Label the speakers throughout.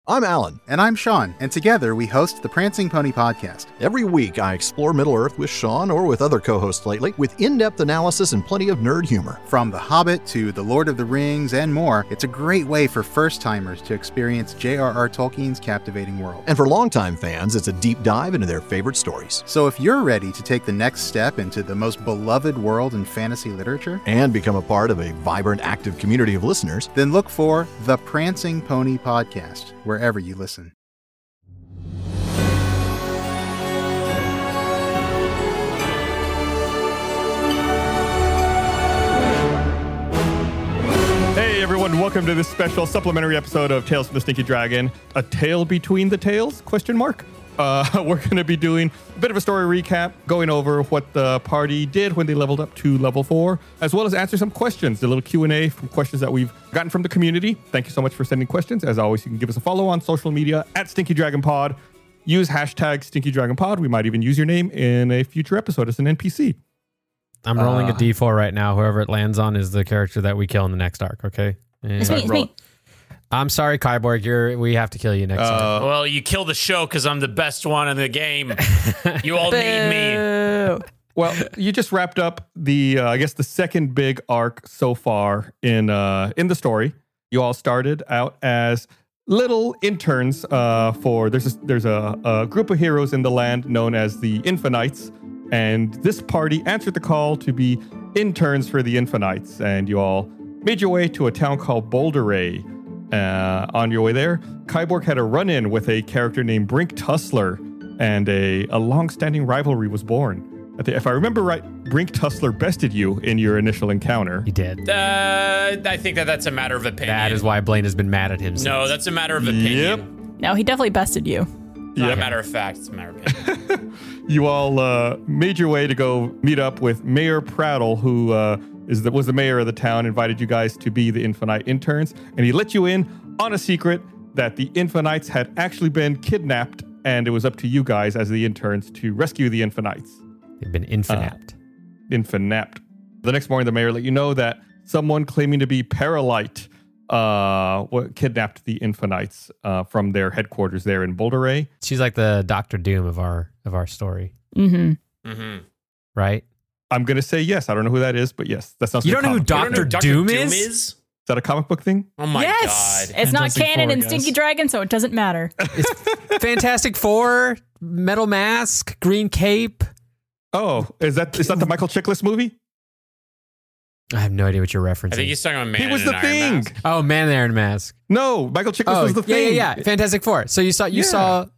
Speaker 1: I'm Alan.
Speaker 2: And I'm Sean, and together we host the Prancing Pony Podcast.
Speaker 1: Every week I explore Middle-earth with Sean or with other co-hosts lately with in-depth analysis and plenty of nerd humor.
Speaker 2: From The Hobbit to The Lord of the Rings and more, it's a great way for first-timers to experience J.R.R. Tolkien's captivating world.
Speaker 1: And for longtime fans, it's a deep dive into their favorite stories.
Speaker 2: So if you're ready to take the next step into the most beloved world in fantasy literature,
Speaker 1: and become a part of a vibrant, active community of listeners,
Speaker 2: then look for The Prancing Pony Podcast, wherever you listen.
Speaker 3: Hey everyone, welcome to this special supplementary episode of Tales from the Stinky Dragon. A tale between the tales? ? We're going to be doing a bit of a story recap, going over what the party did when they leveled up to level 4, as well as answer some questions, a little Q&A from questions that we've gotten from the community. Thank you so much for sending questions. As always, you can give us a follow on social media at Stinky Dragon Pod. Use hashtag Stinky Dragon Pod. We might even use your name in a future episode as an NPC.
Speaker 4: I'm rolling a D4 right now. Whoever it lands on is the character that we kill in the next arc, okay?
Speaker 5: It's me.
Speaker 4: I'm sorry, Kyborg. We have to kill you next time.
Speaker 6: Well, you kill the show because I'm the best one in the game. You all need me.
Speaker 3: Well, you just wrapped up the, I guess, the second big arc so far in the story. You all started out as little interns for there's a group of heroes in the land known as the Infinites, and this party answered the call to be interns for the Infinites, and you all made your way to a town called Boulderay. On your way there, Kyborg had a run-in with a character named Brink Tussler, and a long-standing rivalry was born. If I remember right, Brink Tussler bested you in your initial encounter.
Speaker 4: He did.
Speaker 6: I think that's a matter of opinion.
Speaker 4: That is why Blaine has been mad at him since.
Speaker 6: No, that's a matter of opinion.
Speaker 3: Yep.
Speaker 5: No, he definitely bested you.
Speaker 6: Not a matter of fact, it's a matter of opinion.
Speaker 3: You all made your way to go meet up with Mayor Prattle, who was the mayor of the town, invited you guys to be the Infinite interns, and he let you in on a secret that the Infinites had actually been kidnapped, and it was up to you guys as the interns to rescue the Infinites.
Speaker 4: They've been infinapped.
Speaker 3: Infinapped. The next morning, the mayor let you know that someone claiming to be Paralyte kidnapped the Infinites from their headquarters there in Boulderay.
Speaker 4: She's like the Dr. Doom of our story.
Speaker 5: Mm-hmm.
Speaker 6: Mm-hmm.
Speaker 4: Right?
Speaker 3: I'm going to say yes. I don't know who that is, but yes. That sounds
Speaker 4: You
Speaker 3: like
Speaker 4: don't know who
Speaker 3: comic book.
Speaker 4: Dr. Doom
Speaker 6: is?
Speaker 4: is?
Speaker 3: Is that a comic book thing?
Speaker 6: Oh my
Speaker 5: Yes!
Speaker 6: god.
Speaker 5: It's not
Speaker 7: Fantastic
Speaker 5: canon
Speaker 7: Four,
Speaker 5: in
Speaker 7: guys.
Speaker 5: Stinky Dragon, so it doesn't matter.
Speaker 4: It's Fantastic Four, Metal Mask, Green Cape.
Speaker 3: Oh, is that the Michael Chiklis movie?
Speaker 4: I have no idea what you're referencing.
Speaker 6: I think he's talking about Man
Speaker 3: He was
Speaker 6: in
Speaker 3: the
Speaker 6: an
Speaker 3: thing.
Speaker 6: Iron Mask.
Speaker 4: Oh, Man in the Iron Mask.
Speaker 3: No, Michael Chiklis was the thing.
Speaker 4: Yeah. Fantastic Four. So you saw.
Speaker 3: No,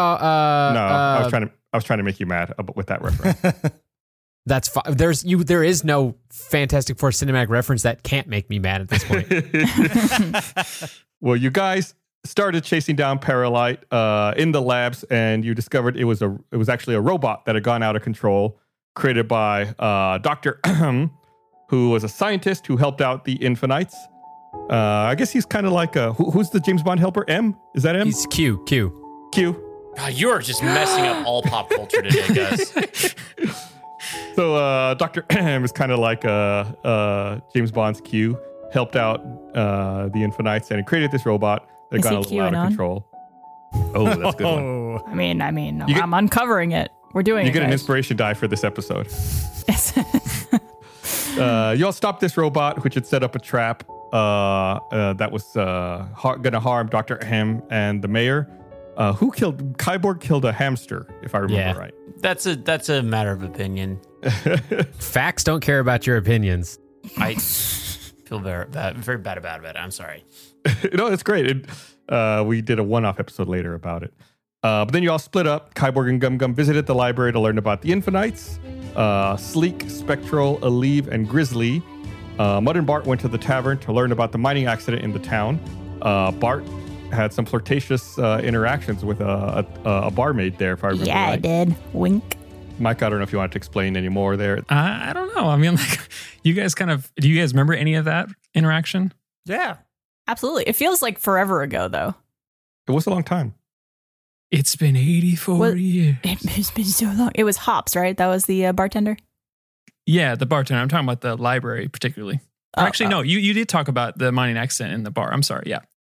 Speaker 3: I was trying to make you mad with that reference.
Speaker 4: That's fine. There is no Fantastic Four cinematic reference that can't make me mad at this point.
Speaker 3: Well, you guys started chasing down Paralyte in the labs, and you discovered it was actually a robot that had gone out of control, created by Dr. who was a scientist who helped out the Infinites. I guess he's kind of like who's the James Bond helper? M? Is that M?
Speaker 4: He's Q.
Speaker 3: Q.
Speaker 6: God, you are just messing up all pop culture today, guys.
Speaker 3: So Dr. M is kind of like James Bond's Q, helped out the Infinites, and he created this robot that
Speaker 5: Is
Speaker 3: got
Speaker 5: he
Speaker 3: a little out of
Speaker 5: QAnon?
Speaker 3: control. Oh, that's a good one.
Speaker 5: I mean,
Speaker 3: You get-
Speaker 5: I'm uncovering it. We're doing
Speaker 3: You
Speaker 5: it,
Speaker 3: get an
Speaker 5: guys.
Speaker 3: inspiration die for this episode. You all stopped this robot, which had set up a trap that was going to harm Dr. M and the mayor. Kyborg killed a hamster, if I remember right.
Speaker 6: That's a matter of opinion.
Speaker 4: Facts don't care about your opinions.
Speaker 6: I feel very bad about it. I'm sorry.
Speaker 3: No, it's great. We did a one-off episode later about it. But then you all split up. Kyborg and Gum Gum visited the library to learn about the Infinites. Sleek, Spectral, Aleve, and Grizzly. Mud and Bart went to the tavern to learn about the mining accident in the town. Bart had some flirtatious interactions with a barmaid there, if I remember
Speaker 5: Yeah,
Speaker 3: right.
Speaker 5: I did. Wink.
Speaker 3: Mike, I don't know if you wanted to explain any more there.
Speaker 7: I don't know. I mean, like, do you guys remember any of that interaction?
Speaker 4: Yeah.
Speaker 5: Absolutely. It feels like forever ago, though.
Speaker 3: It was a long time.
Speaker 7: It's been 84 years.
Speaker 5: It's been so long. It was Hops, right? That was the bartender?
Speaker 7: Yeah, the bartender. I'm talking about the library particularly.
Speaker 5: Oh,
Speaker 7: Actually, no, you did talk about the mining accident in the bar. I'm sorry. Yeah.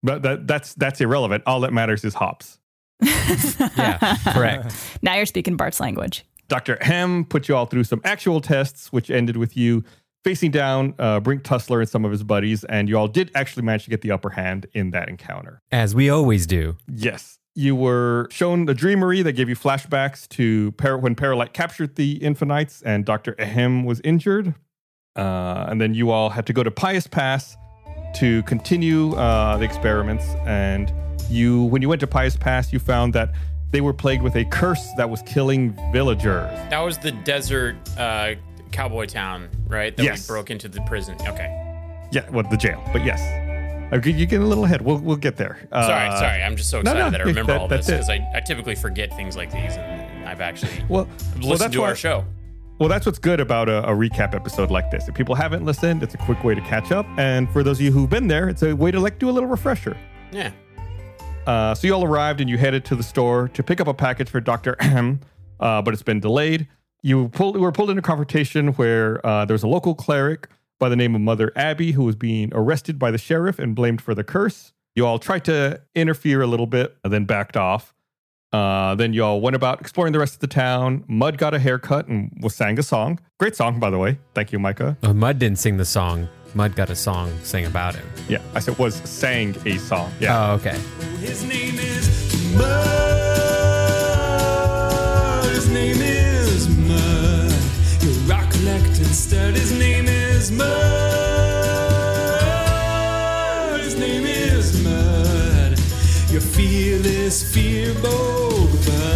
Speaker 3: But that's irrelevant. All that matters is hops.
Speaker 4: Yeah, correct.
Speaker 5: Now you're speaking Bart's language.
Speaker 3: Dr. Hem put you all through some actual tests, which ended with you facing down Brink Tussler and some of his buddies, and you all did actually manage to get the upper hand in that encounter.
Speaker 4: As we always do.
Speaker 3: Yes. You were shown the Dreamery that gave you flashbacks to when Paralight captured the Infinites and Dr. Ahem was injured. And then you all had to go to Pious Pass to continue the experiments. And when you went to Pious Pass, you found that they were plagued with a curse that was killing villagers.
Speaker 6: That was the desert cowboy town, right? That
Speaker 3: Yes.
Speaker 6: we broke into the prison. Okay.
Speaker 3: Yeah, well, the jail, but yes. Okay, you get a little ahead. We'll get there.
Speaker 6: Sorry. I'm just so excited that I remember all this
Speaker 3: that's
Speaker 6: because I typically forget things like these, and I've actually listened
Speaker 3: that's
Speaker 6: to
Speaker 3: why-
Speaker 6: our show.
Speaker 3: Well, that's what's good about a recap episode like this. If people haven't listened, it's a quick way to catch up. And for those of you who've been there, it's a way to do a little refresher.
Speaker 6: Yeah.
Speaker 3: So you all arrived and you headed to the store to pick up a package for Dr. Ahem, but it's been delayed. You were pulled into a confrontation where there's a local cleric by the name of Mother Abby who was being arrested by the sheriff and blamed for the curse. You all tried to interfere a little bit and then backed off. Then you all went about exploring the rest of the town. Mud got a haircut and sang a song. Great song, by the way. Thank you, Micah.
Speaker 4: Oh, Mud didn't sing the song. Mud got a song sang about him.
Speaker 3: Yeah, I said sang a song. Yeah.
Speaker 4: Oh, okay.
Speaker 8: His name is Mud. His name is Mud. Your rock collecting stud. His name is Mud. His name is Mud. Your fearless, fearbold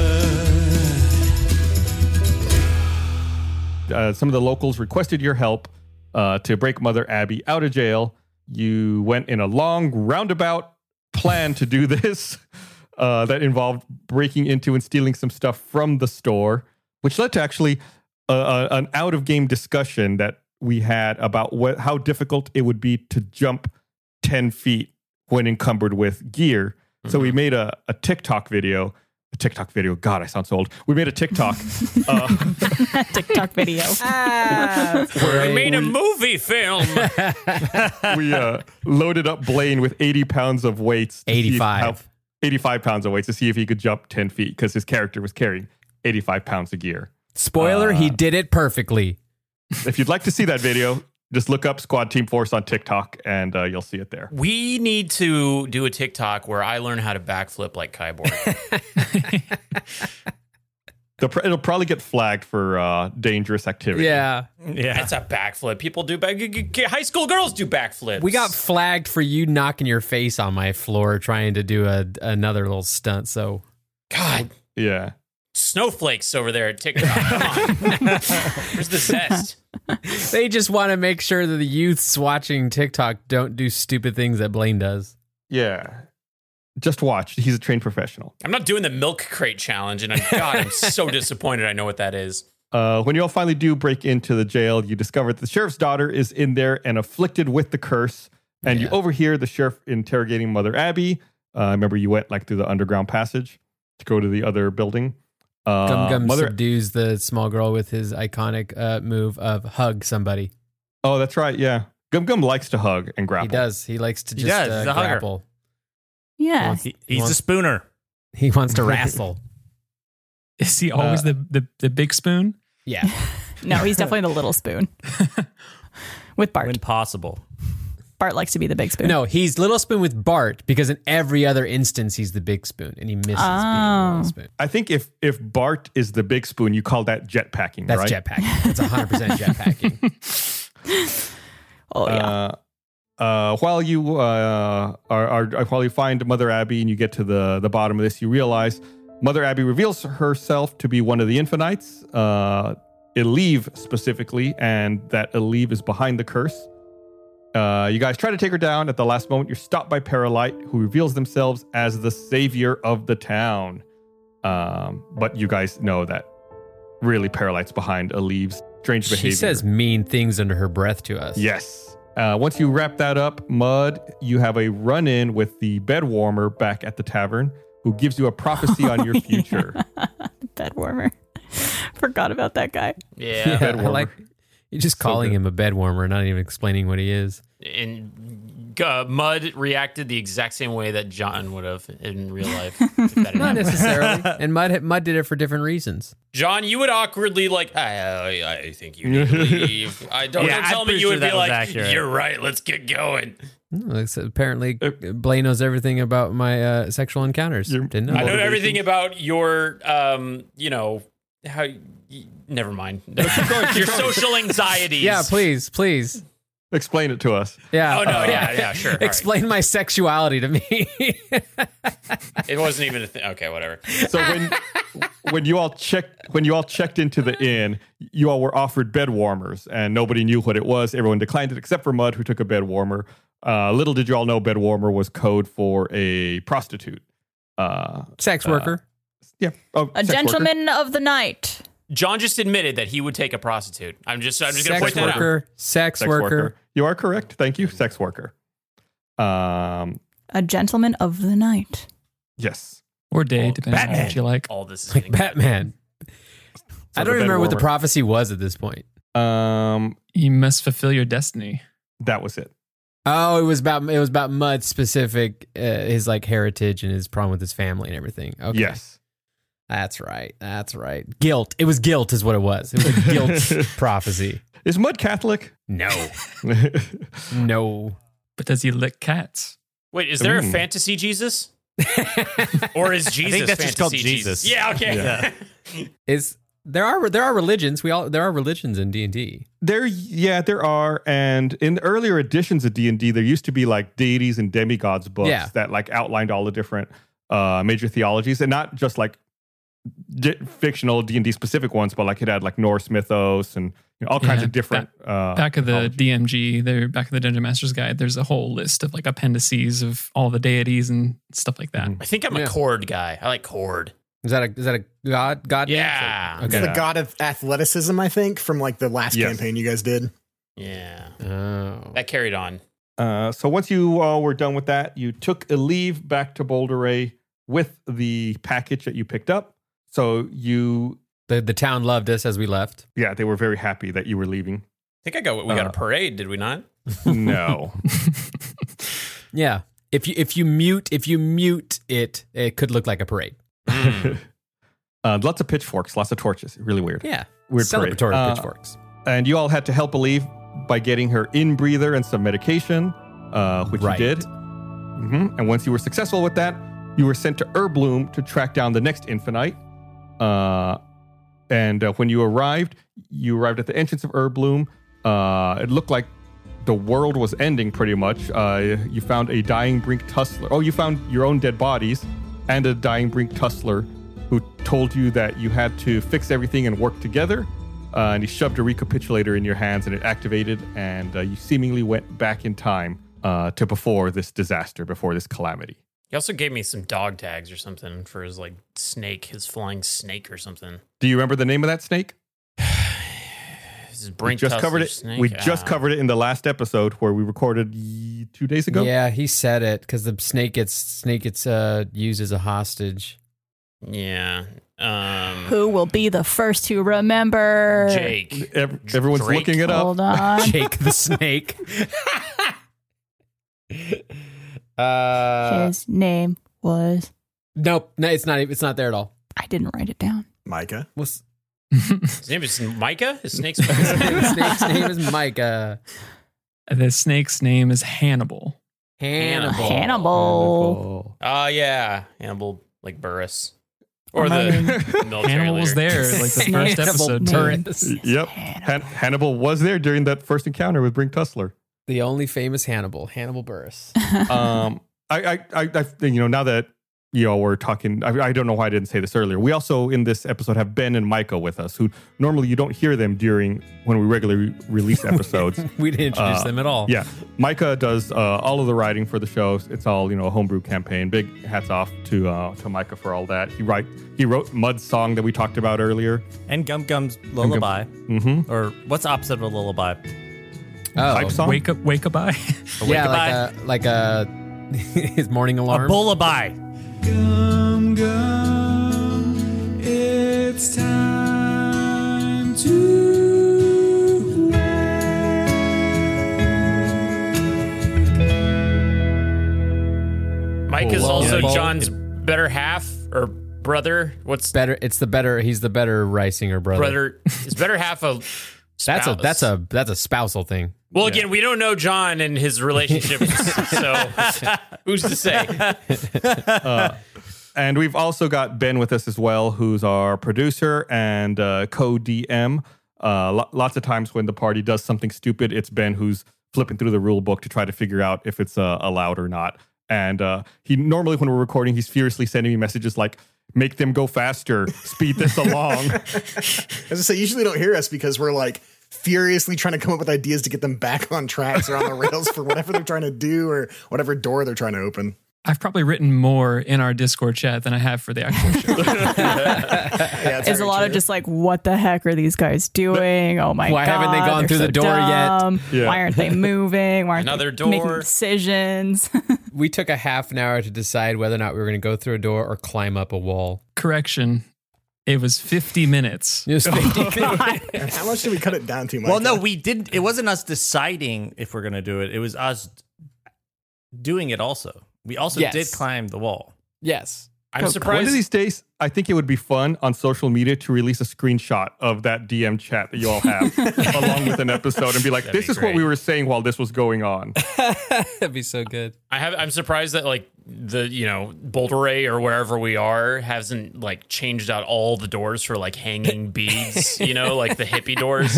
Speaker 8: bud.
Speaker 3: Some of the locals requested your help to break Mother Abby out of jail. You went in a long roundabout plan to do this that involved breaking into and stealing some stuff from the store, which led to actually an out-of-game discussion that we had about how difficult it would be to jump 10 feet when encumbered with gear. So we made a TikTok video. God, I sound so old. We made a TikTok.
Speaker 5: TikTok video.
Speaker 6: We made a movie film.
Speaker 3: We loaded up Blaine with 80 pounds of weights.
Speaker 4: 85.
Speaker 3: 85 pounds of weights to see if he could jump 10 feet because his character was carrying 85 pounds of gear.
Speaker 4: Spoiler, he did it perfectly.
Speaker 3: If you'd like to see that video, just look up Squad Team Force on TikTok and you'll see it there.
Speaker 6: We need to do a TikTok where I learn how to backflip like Kyborg.
Speaker 3: It'll probably get flagged for dangerous activity.
Speaker 4: Yeah.
Speaker 6: That's a backflip. People do high school girls do backflips.
Speaker 4: We got flagged for you knocking your face on my floor trying to do another little stunt. So,
Speaker 6: God.
Speaker 3: Yeah.
Speaker 6: Snowflakes over there at TikTok. Come on. Where's the zest?
Speaker 4: they just want to make sure that the youths watching TikTok don't do stupid things that Blaine does.
Speaker 3: Yeah. Just watch. He's a trained professional.
Speaker 6: I'm not doing the milk crate challenge, and I'm so disappointed I know what that is.
Speaker 3: When you all finally do break into the jail, you discover that the sheriff's daughter is in there and afflicted with the curse. And you overhear the sheriff interrogating Mother Abby. Remember, you went through the underground passage to go to the other building.
Speaker 4: Gum Gum subdues the small girl with his iconic move of hug somebody.
Speaker 3: Oh, that's right. Yeah. Gum Gum likes to hug and grapple.
Speaker 4: He does. He likes to just grapple.
Speaker 5: Yeah.
Speaker 9: He's a spooner.
Speaker 4: He wants to wrestle.
Speaker 7: Is he always the big spoon?
Speaker 4: Yeah.
Speaker 5: No, he's definitely the little spoon. With Bart.
Speaker 9: When possible.
Speaker 5: Bart likes to be the big spoon.
Speaker 4: No, he's little spoon with Bart because in every other instance he's the big spoon and he misses being the little spoon.
Speaker 3: I think if Bart is the big spoon, you call that jetpacking,
Speaker 4: That's
Speaker 3: right?
Speaker 4: jetpacking. That's 100% jetpacking.
Speaker 5: Oh yeah.
Speaker 3: While you find Mother Abby and you get to the bottom of this, you realize Mother Abby reveals herself to be one of the Infinites, Eleve specifically, and that Eleve is behind the curse. You guys try to take her down. At the last moment, you're stopped by Paralight, who reveals themselves as the savior of the town. But you guys know that really Paralight's behind Eleve's strange behavior.
Speaker 4: She says mean things under her breath to us.
Speaker 3: Yes. Once you wrap that up, Mud, you have a run-in with the bed warmer back at the tavern, who gives you a prophecy on your future.
Speaker 5: Bed warmer. Forgot about that guy.
Speaker 6: Yeah.
Speaker 3: Bed warmer.
Speaker 4: You're just calling him a bed warmer, not even explaining what he is.
Speaker 6: And Mud reacted the exact same way that John would have in real life.
Speaker 4: Not necessarily. And Mud did it for different reasons.
Speaker 6: John, you would awkwardly I think you need to leave. Don't tell me you would be like, accurate. You're right, let's get going.
Speaker 4: Apparently, Blaine knows everything about my sexual encounters. Didn't know.
Speaker 6: I know everything about your, how. Never mind. Your social anxieties.
Speaker 4: Yeah, please.
Speaker 3: Explain it to us.
Speaker 4: Yeah.
Speaker 6: Oh, no, yeah, sure.
Speaker 4: Explain my sexuality to me.
Speaker 6: It wasn't even a thing. Okay, whatever.
Speaker 3: So when you all checked into the inn, you all were offered bed warmers, and nobody knew what it was. Everyone declined it except for Mud, who took a bed warmer. Little did you all know, bed warmer was code for a prostitute.
Speaker 4: Sex worker.
Speaker 3: Yeah.
Speaker 5: A gentleman of the night.
Speaker 6: John just admitted that he would take a prostitute. I'm just going to point that out.
Speaker 4: Sex worker.
Speaker 3: You are correct. Thank you. Sex worker.
Speaker 5: A gentleman of the night.
Speaker 3: Yes.
Speaker 7: Or day, depending on what you like.
Speaker 6: All this is
Speaker 4: like Batman. I don't remember what the prophecy was at this point.
Speaker 7: You must fulfill your destiny.
Speaker 3: That was it.
Speaker 4: Oh, it was about Mud's specific, his like heritage and his problem with his family and everything. Okay.
Speaker 3: Yes.
Speaker 4: That's right. Guilt. It was guilt is what it was. It was a guilt prophecy.
Speaker 3: Is Mud Catholic?
Speaker 4: No. No.
Speaker 7: But does he lick cats?
Speaker 6: Wait, is there a fantasy Jesus? Or is Jesus
Speaker 9: I think that's
Speaker 6: fantasy
Speaker 9: just called Jesus.
Speaker 6: Yeah, okay.
Speaker 4: Yeah. There are religions. There are religions in D&D.
Speaker 3: There are. And in the earlier editions of D&D, there used to be like deities and demigods books that like outlined all the different major theologies, and not just like fictional D&D specific ones, but like it had like Norse mythos and all kinds of different.
Speaker 7: Back of the DMG, back of the Dungeon Master's Guide, there's a whole list of like appendices of all the deities and stuff like that.
Speaker 6: I think I'm a Cord guy. I like Cord.
Speaker 4: Is that a god? God?
Speaker 6: Yeah.
Speaker 4: Okay.
Speaker 10: It's the god of athleticism, I think, from like the last campaign you guys did.
Speaker 6: Yeah.
Speaker 4: Oh.
Speaker 6: That carried on.
Speaker 3: So once you were done with that, you took a leave back to Boulder Ray with the package that you picked up. So
Speaker 4: the town loved us as we left.
Speaker 3: Yeah, they were very happy that you were leaving.
Speaker 6: I think we got a parade, did we not?
Speaker 3: No.
Speaker 4: Yeah. If you mute it, it could look like a parade.
Speaker 3: Lots of pitchforks, lots of torches. Really weird.
Speaker 4: Yeah.
Speaker 3: Weird
Speaker 4: celebratory pitchforks. And
Speaker 3: you all had to help Aleve by getting her in-breather and some medication, which you did. Mm-hmm. And once you were successful with that, you were sent to Herbloom to track down the next Infinite. And when you arrived at the entrance of Herbloom. It looked like the world was ending pretty much. You found a dying Brink Tussler. Oh, you found your own dead bodies and a dying Brink Tussler who told you that you had to fix everything and work together. And he shoved a recapitulator in your hands and it activated, and you seemingly went back in time to before this disaster, before this calamity.
Speaker 6: He also gave me some dog tags or something for his like snake, his flying snake or something.
Speaker 3: Do you remember the name of that snake?
Speaker 6: We
Speaker 3: just covered it.
Speaker 6: Snake?
Speaker 3: We just covered it in the last episode where we recorded 2 days ago.
Speaker 4: Yeah, he said it because the snake gets used as a hostage.
Speaker 6: Yeah.
Speaker 5: Who will be the first to remember?
Speaker 6: Jake.
Speaker 3: Everyone's
Speaker 6: Drake.
Speaker 3: looking it up.
Speaker 5: Hold on.
Speaker 4: Jake the snake.
Speaker 5: His name was.
Speaker 4: Nope, no, it's not. It's not there at all.
Speaker 5: I didn't write it down.
Speaker 10: Micah.
Speaker 6: His name is Micah? His snake's
Speaker 4: The snake's name is Micah.
Speaker 7: The snake's name is Hannibal.
Speaker 5: Hannibal.
Speaker 6: Oh, yeah. Hannibal, like Burris. Or the military
Speaker 7: Hannibal was
Speaker 6: leader.
Speaker 7: there, like the first episode.
Speaker 3: Yep. Hannibal was there during that first encounter with Brink Tussler.
Speaker 4: The only famous Hannibal Burris.
Speaker 3: I now that we're talking, I don't know why I didn't say this earlier. We also in this episode have Ben and Micah with us, who normally you don't hear them when we regularly release episodes.
Speaker 4: We didn't introduce them at all.
Speaker 3: Yeah, Micah does all of the writing for the show. It's all a homebrew campaign. Big hats off to Micah for all that. He wrote Mud's song that we talked about earlier,
Speaker 9: and Gum Gum's lullaby.
Speaker 3: Mm-hmm.
Speaker 9: Or what's opposite of a lullaby?
Speaker 3: Pipe song.
Speaker 7: Wake up, bye.
Speaker 4: Yeah, like a his morning alarm.
Speaker 9: A bullaby.
Speaker 8: Gum Gum, it's time to wake
Speaker 6: John's better half or brother? What's
Speaker 4: better? It's the better. He's the better Reisinger brother.
Speaker 6: Is better half a spouse.
Speaker 4: That's a spousal thing.
Speaker 6: Well, again, we don't know John and his relationships, so who's to say?
Speaker 3: And we've also got Ben with us as well, who's our producer and co-DM. Lots of times when the party does something stupid, it's Ben who's flipping through the rule book to try to figure out if it's allowed or not. And he normally, when we're recording, he's furiously sending me messages like, make them go faster, speed this along.
Speaker 10: As I say, you usually don't hear us because we're like furiously trying to come up with ideas to get them back on tracks or on the rails for whatever they're trying to do or whatever door they're trying to open.
Speaker 7: I've probably written more in our Discord chat than I have for the actual show.
Speaker 5: It's a lot of just like, what the heck are these guys doing? Oh my God.
Speaker 4: Why haven't they gone through the door yet?
Speaker 5: Yeah. Why aren't they moving? Why aren't
Speaker 6: Another
Speaker 5: they
Speaker 6: door.
Speaker 5: making decisions?
Speaker 4: We took a half an hour to decide whether or not we were going to go through a door or climb up a wall.
Speaker 7: Correction. It was 50 minutes.
Speaker 4: It was 50 minutes.
Speaker 10: And how much did we cut it down to, Mike?
Speaker 9: Well, no, we didn't. It wasn't us deciding if we're going to do it. It was us doing it also. We also did climb the wall.
Speaker 4: Yes.
Speaker 6: I'm surprised.
Speaker 3: One of these days, I think it would be fun on social media to release a screenshot of that DM chat that you all have along with an episode and be like, this is what we were saying while this was going on.
Speaker 4: That'd be so good.
Speaker 6: I'm surprised that like the, Boulderay or wherever we are hasn't like changed out all the doors for like hanging beads, like the hippie doors.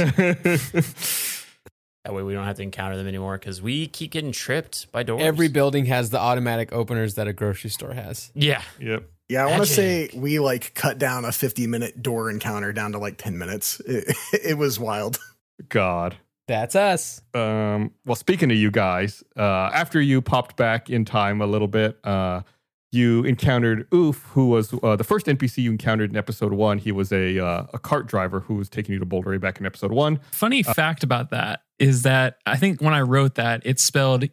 Speaker 6: That way we don't have to encounter them anymore because we keep getting tripped by doors.
Speaker 4: Every building has the automatic openers that a grocery store has.
Speaker 6: Yeah.
Speaker 3: Yep.
Speaker 10: Yeah, I want to say we like cut down a 50-minute door encounter down to like 10 minutes. It was wild.
Speaker 3: God.
Speaker 4: That's us.
Speaker 3: Well, speaking of you guys, after you popped back in time a little bit, you encountered Oof, who was the first NPC you encountered in episode 1. He was a cart driver who was taking you to Boulderay back in episode 1.
Speaker 7: Funny fact about that is that I think when I wrote that, it's spelled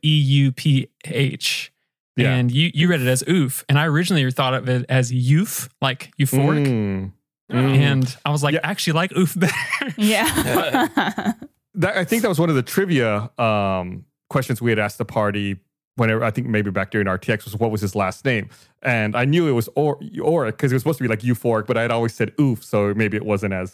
Speaker 7: EUPH.
Speaker 3: Yeah.
Speaker 7: And you read it as oof. And I originally thought of it as youth, like euphoric. And I was like, I actually like oof better.
Speaker 5: Yeah.
Speaker 3: I think that was one of the trivia questions we had asked the party whenever, I think maybe back during RTX, was what was his last name? And I knew it was Auric because it was supposed to be like euphoric, but I had always said oof, so maybe it wasn't as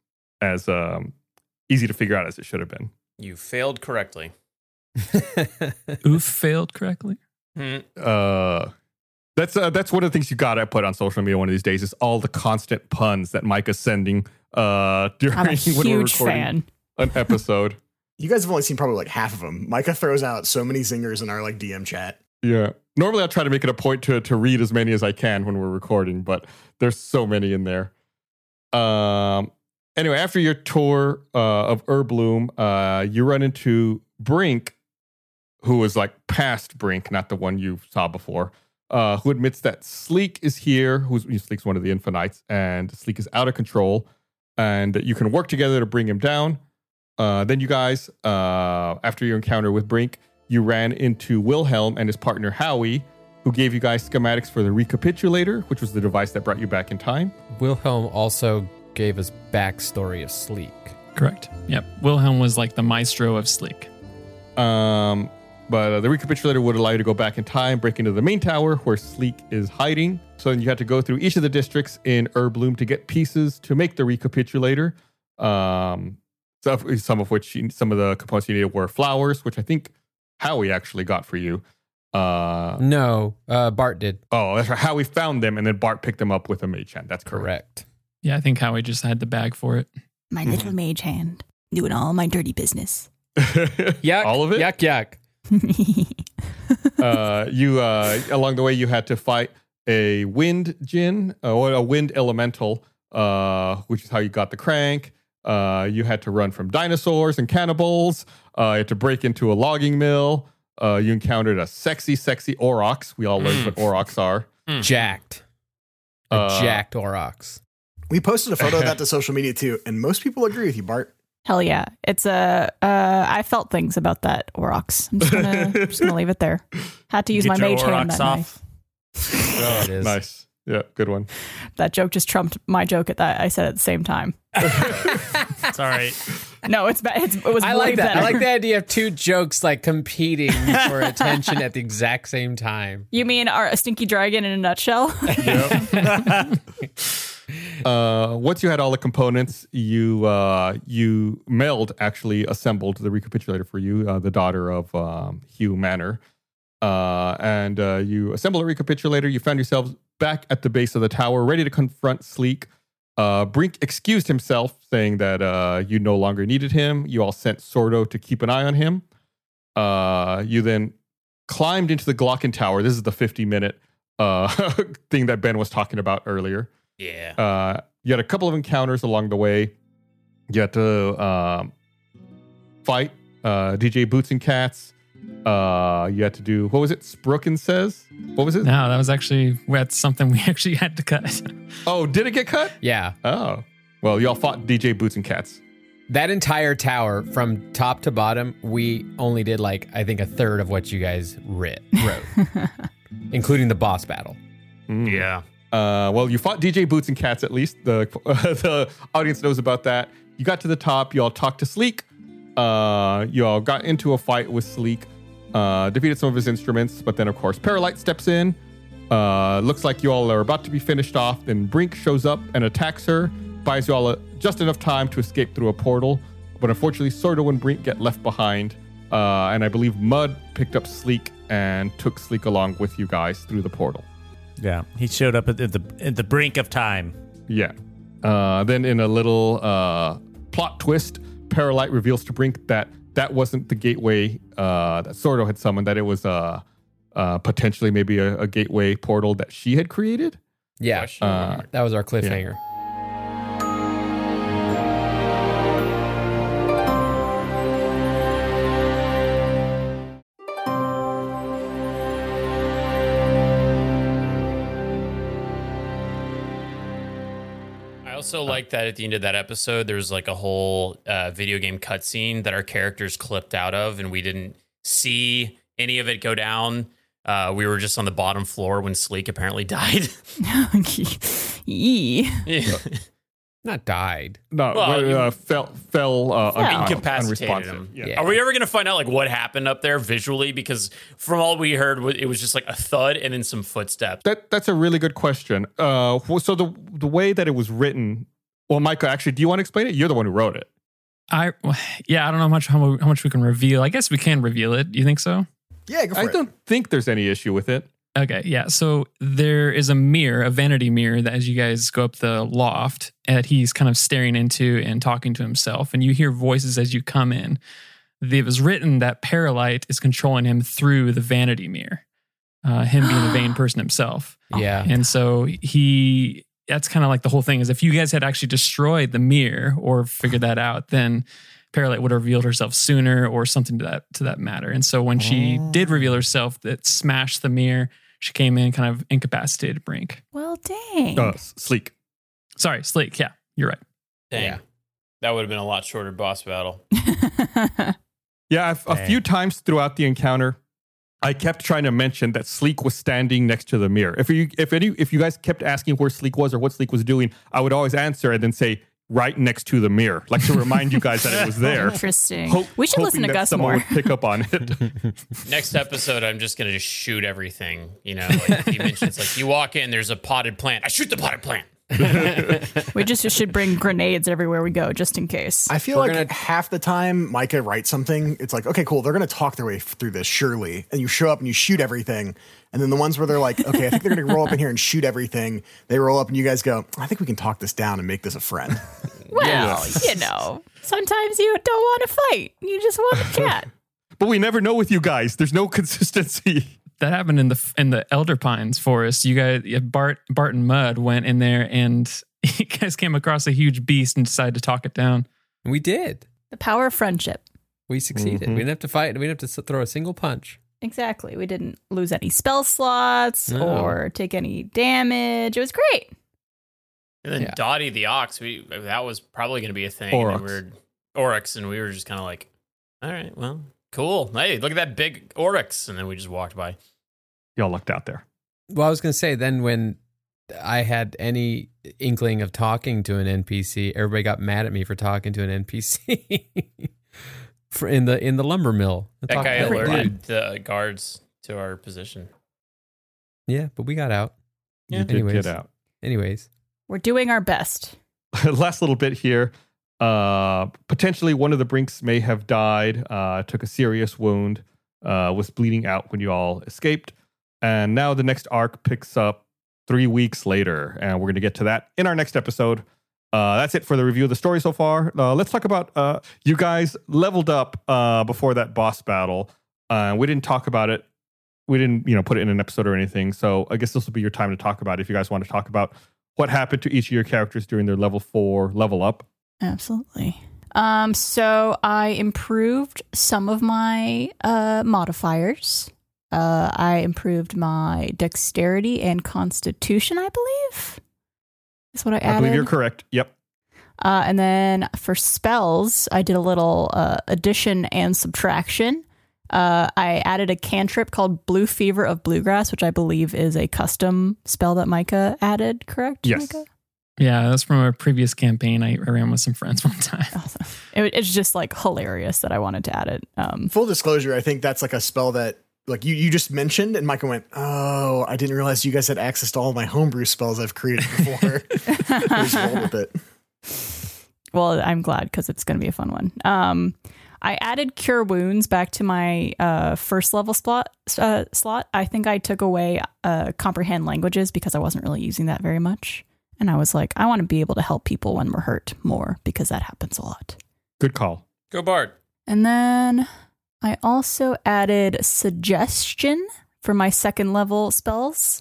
Speaker 3: easy to figure out as it should have been.
Speaker 6: You failed correctly.
Speaker 7: Oof failed correctly?
Speaker 3: That's one of the things you gotta put on social media one of these days is all the constant puns that Micah's sending during
Speaker 5: I'm a huge
Speaker 3: when we're recording
Speaker 5: fan.
Speaker 3: an episode.
Speaker 10: You guys have only seen probably like half of them. Micah throws out so many zingers in our like DM chat.
Speaker 3: Yeah. Normally I try to make it a point to read as many as I can when we're recording, but there's so many in there. Anyway, after your tour of Herbloom, you run into Brink, who is like past Brink, not the one you saw before, who admits that Sleek is here. Sleek's one of the Infinites, and Sleek is out of control, and that you can work together to bring him down. Then you guys, after your encounter with Brink, you ran into Wilhelm and his partner Howie, who gave you guys schematics for the Recapitulator, which was the device that brought you back in time.
Speaker 4: Wilhelm also gave us backstory of Sleek.
Speaker 7: Correct. Yep. Wilhelm was like the maestro of Sleek.
Speaker 3: But the Recapitulator would allow you to go back in time, break into the main tower where Sleek is hiding. So then you had to go through each of the districts in Herbloom to get pieces to make the Recapitulator. Some of the components you needed were flowers, which I think Howie actually got for you.
Speaker 4: No, Bart did.
Speaker 3: Oh, that's right. Howie found them, and then Bart picked them up with a mage hand. That's correct.
Speaker 7: Yeah, I think Howie just had the bag for it.
Speaker 5: My little mage hand, doing all my dirty business.
Speaker 4: Yuck.
Speaker 3: All of it?
Speaker 4: Yuck.
Speaker 3: You along the way, you had to fight a wind djinn, or a wind elemental, which is how you got the crank. You had to run from dinosaurs and cannibals. You had to break into a logging mill. You encountered a sexy aurochs. We all learned what aurochs are.
Speaker 4: Jacked. Jacked aurochs.
Speaker 10: We posted a photo of that to social media too, and most people agree with you, Bart.
Speaker 5: Hell yeah. It's I felt things about that aurochs. I'm just gonna leave it there. Had to use my mage hand that night.
Speaker 4: Oh, it is.
Speaker 3: Nice. Yeah, good one.
Speaker 5: That joke just trumped my joke at that I said at the same time.
Speaker 9: It's all right.
Speaker 5: No, it's bad. It was
Speaker 4: I like
Speaker 5: way
Speaker 4: that.
Speaker 5: better.
Speaker 4: I like the idea of two jokes like competing for attention at the exact same time.
Speaker 5: You mean a stinky dragon in a nutshell?
Speaker 3: Once you had all the components, you Meld actually assembled the recapitulator for you, the daughter of Hugh Manor. And you assemble a recapitulator. You found yourselves back at the base of the tower, ready to confront Sleek. Brink excused himself, saying that you no longer needed him. You all sent Sordo to keep an eye on him. You then climbed into the Glocken Tower. This is the 50-minute thing that Ben was talking about earlier.
Speaker 6: Yeah.
Speaker 3: You had a couple of encounters along the way. You had to fight DJ Boots and Cats. You had to do, what was it? Sprookin says? What was it?
Speaker 7: No, that was actually, that's something we actually had to cut.
Speaker 3: Oh, did it get cut?
Speaker 4: Yeah.
Speaker 3: Oh. Well, y'all fought DJ Boots and Cats.
Speaker 4: That entire tower from top to bottom, we only did like, I think, a third of what you guys wrote, including the boss battle.
Speaker 6: Yeah.
Speaker 3: Well, you fought DJ Boots and Cats, at least. The audience knows about that. You got to the top. You all talked to Sleek. You all got into a fight with Sleek. Defeated some of his instruments. But then, of course, Paralyte steps in. Looks like you all are about to be finished off. Then Brink shows up and attacks her. Buys you all just enough time to escape through a portal. But unfortunately, Sordo and Brink get left behind. And I believe Mud picked up Sleek and took Sleek along with you guys through the portal.
Speaker 9: Yeah, he showed up at the brink of time.
Speaker 3: Yeah. Then in a little plot twist, Paralyte reveals to Brink that wasn't the gateway that Sordo had summoned, that it was potentially maybe a gateway portal that she had created.
Speaker 4: Yeah, that was our cliffhanger.
Speaker 3: Yeah.
Speaker 6: Also like that at the end of that episode, there's like a whole video game cutscene that our characters clipped out of, and we didn't see any of it go down. We were just on the bottom floor when Sleek apparently died.
Speaker 5: Yeah.
Speaker 4: Not died.
Speaker 3: No,
Speaker 6: Well,
Speaker 3: fell
Speaker 6: incapacitated him.
Speaker 3: Yeah.
Speaker 6: Are we ever going to find out like what happened up there visually? Because from all we heard, it was just like a thud and then some footsteps.
Speaker 3: That's a really good question. So the way that it was written, well, Micah, actually, do you want to explain it? You're the one who wrote it.
Speaker 7: I don't know how much we can reveal. I guess we can reveal it. You think so?
Speaker 10: Yeah, go for
Speaker 3: I
Speaker 10: it.
Speaker 3: don't think there's any issue with it.
Speaker 7: Okay, yeah. So there is a mirror, a vanity mirror, that as you guys go up the loft, that he's kind of staring into and talking to himself, and you hear voices as you come in. It was written that Paralyte is controlling him through the vanity mirror, him being a vain person himself.
Speaker 4: Yeah.
Speaker 7: And so that's kind of like the whole thing, is if you guys had actually destroyed the mirror or figured that out, then Paralyte would have revealed herself sooner or something to that matter. And so when she did reveal herself, that smashed the mirror. She came in kind of incapacitated Brink.
Speaker 5: Well, dang.
Speaker 3: Sleek.
Speaker 7: Sorry, Sleek. Yeah, you're right.
Speaker 6: Dang.
Speaker 4: Yeah.
Speaker 6: That would have been a lot shorter boss battle.
Speaker 3: Yeah, a few times throughout the encounter, I kept trying to mention that Sleek was standing next to the mirror. If you guys kept asking where Sleek was or what Sleek was doing, I would always answer and then say right next to the mirror, like to remind you guys that it was there.
Speaker 5: Interesting. We should listen to Gus
Speaker 3: someone
Speaker 5: more.
Speaker 3: would pick up on it.
Speaker 6: Next episode, I'm just going to just shoot everything. You know, like he mentions, like you walk in, there's a potted plant. I shoot the potted plant.
Speaker 5: We just should bring grenades everywhere we go, just in case.
Speaker 10: I feel like half the time Micah writes something, it's like, okay, cool, they're going to talk their way through this, surely. And you show up and you shoot everything. And then the ones where they're like, okay, I think they're going to roll up in here and shoot everything. They roll up and you guys go, I think we can talk this down and make this a friend.
Speaker 5: Well, you know, sometimes you don't want to fight. You just want to chat.
Speaker 3: But we never know with you guys. There's no consistency.
Speaker 7: That happened in the Elder Pines forest. You guys, Bart and Mud went in there, and you guys came across a huge beast and decided to talk it down.
Speaker 4: We did.
Speaker 5: The power of friendship.
Speaker 4: We succeeded. We didn't have to fight. We didn't have to throw a single punch.
Speaker 5: Exactly. We didn't lose any spell slots or take any damage. It was great.
Speaker 6: And then Dottie the Ox, that was probably going to be a thing. Oryx, and we were just kind of like, all right, well, cool. Hey, look at that big Oryx. And then we just walked by.
Speaker 3: Y'all lucked out there.
Speaker 4: Well, I was going to say, then when I had any inkling of talking to an NPC, everybody got mad at me for talking to an NPC in the lumber mill.
Speaker 6: That guy alerted the guards to our position.
Speaker 4: Yeah, but we got out.
Speaker 3: Yeah, you did get out.
Speaker 4: Anyways,
Speaker 5: we're doing our best.
Speaker 3: Last little bit here. Potentially one of the Brinks may have died, took a serious wound, was bleeding out when you all escaped. And now the next arc picks up 3 weeks later, and we're going to get to that in our next episode. That's it for the review of the story so far. Let's talk about you guys leveled up before that boss battle. We didn't talk about it. We didn't, put it in an episode or anything. So I guess this will be your time to talk about it if you guys want to talk about what happened to each of your characters during their level 4 level up.
Speaker 5: Absolutely. So I improved some of my modifiers. I improved my dexterity and constitution, I believe. That's what I added.
Speaker 3: I believe you're correct. Yep.
Speaker 5: And then for spells, I did a little addition and subtraction. I added a cantrip called Blue Fever of Bluegrass, which I believe is a custom spell that Micah added, correct?
Speaker 3: Yes.
Speaker 5: Micah?
Speaker 7: Yeah, that's from a previous campaign I ran with some friends one time.
Speaker 5: Awesome. It's just like hilarious that I wanted to add it.
Speaker 10: Full disclosure, I think that's like a spell that like you just mentioned, and Micah went, "Oh, I didn't realize you guys had access to all of my homebrew spells I've created before." I just rolled with it.
Speaker 5: Well, I'm glad because it's going to be a fun one. I added Cure Wounds back to my first level slot. I think I took away Comprehend Languages because I wasn't really using that very much. And I was like, I want to be able to help people when we're hurt more because that happens a lot.
Speaker 3: Good call.
Speaker 6: Go Bard.
Speaker 5: And then I also added Suggestion for my second level spells.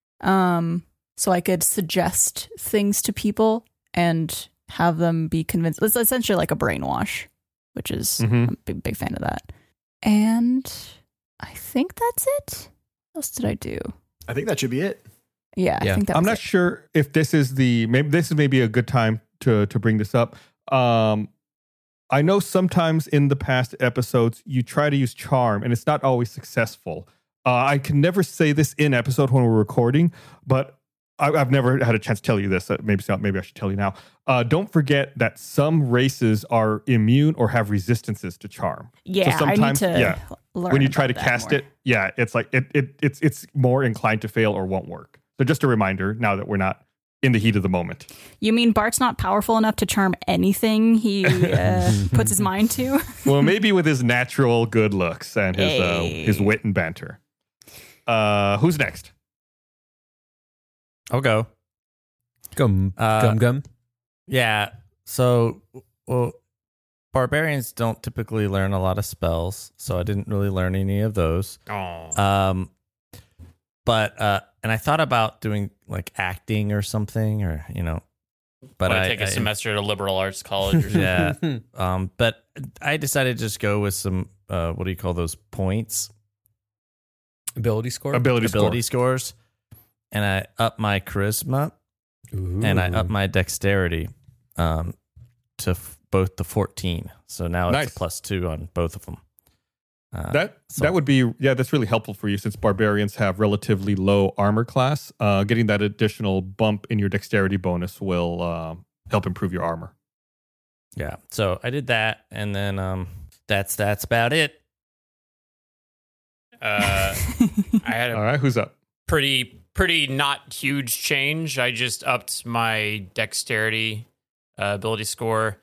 Speaker 5: So I could suggest things to people and have them be convinced. It's essentially like a brainwash, which is I'm a big fan of that. And I think that's it. What else did I do?
Speaker 10: I think that should be it.
Speaker 5: Yeah. I think that
Speaker 3: I'm
Speaker 5: was
Speaker 3: not
Speaker 5: it.
Speaker 3: sure if this is maybe a good time to bring this up. I know sometimes in the past episodes you try to use charm and it's not always successful. I can never say this in episode when we're recording, but I've never had a chance to tell you this. Maybe I should tell you now. Don't forget that some races are immune or have resistances to charm.
Speaker 5: Yeah,
Speaker 3: so sometimes,
Speaker 5: I need to learn
Speaker 3: when you try to
Speaker 5: about that
Speaker 3: cast
Speaker 5: more.
Speaker 3: it, it's like it's more inclined to fail or won't work. So just a reminder now that we're not in the heat of the moment.
Speaker 5: You mean Bart's not powerful enough to charm anything he puts his mind to?
Speaker 3: Well, maybe with his natural good looks and his wit and banter. Who's next?
Speaker 9: I'll go.
Speaker 4: Gum.
Speaker 9: Yeah. So, barbarians don't typically learn a lot of spells, so I didn't really learn any of those.
Speaker 6: Oh.
Speaker 9: And I thought about doing like acting or something, or but
Speaker 6: I take a semester at a liberal arts college or something.
Speaker 9: Yeah. But I decided to just go with some what do you call those points?
Speaker 4: Ability score.
Speaker 9: Ability scores. And I up my charisma.
Speaker 4: Ooh.
Speaker 9: And I up my dexterity to both the 14. So now
Speaker 3: Nice.
Speaker 9: it's a +2 on both of them.
Speaker 3: That would be, that's really helpful for you since barbarians have relatively low armor class. Getting that additional bump in your dexterity bonus will help improve your armor.
Speaker 9: Yeah. So I did that, and then that's about it.
Speaker 6: I had
Speaker 3: All right, who's up?
Speaker 6: pretty not huge change. I just upped my dexterity ability score,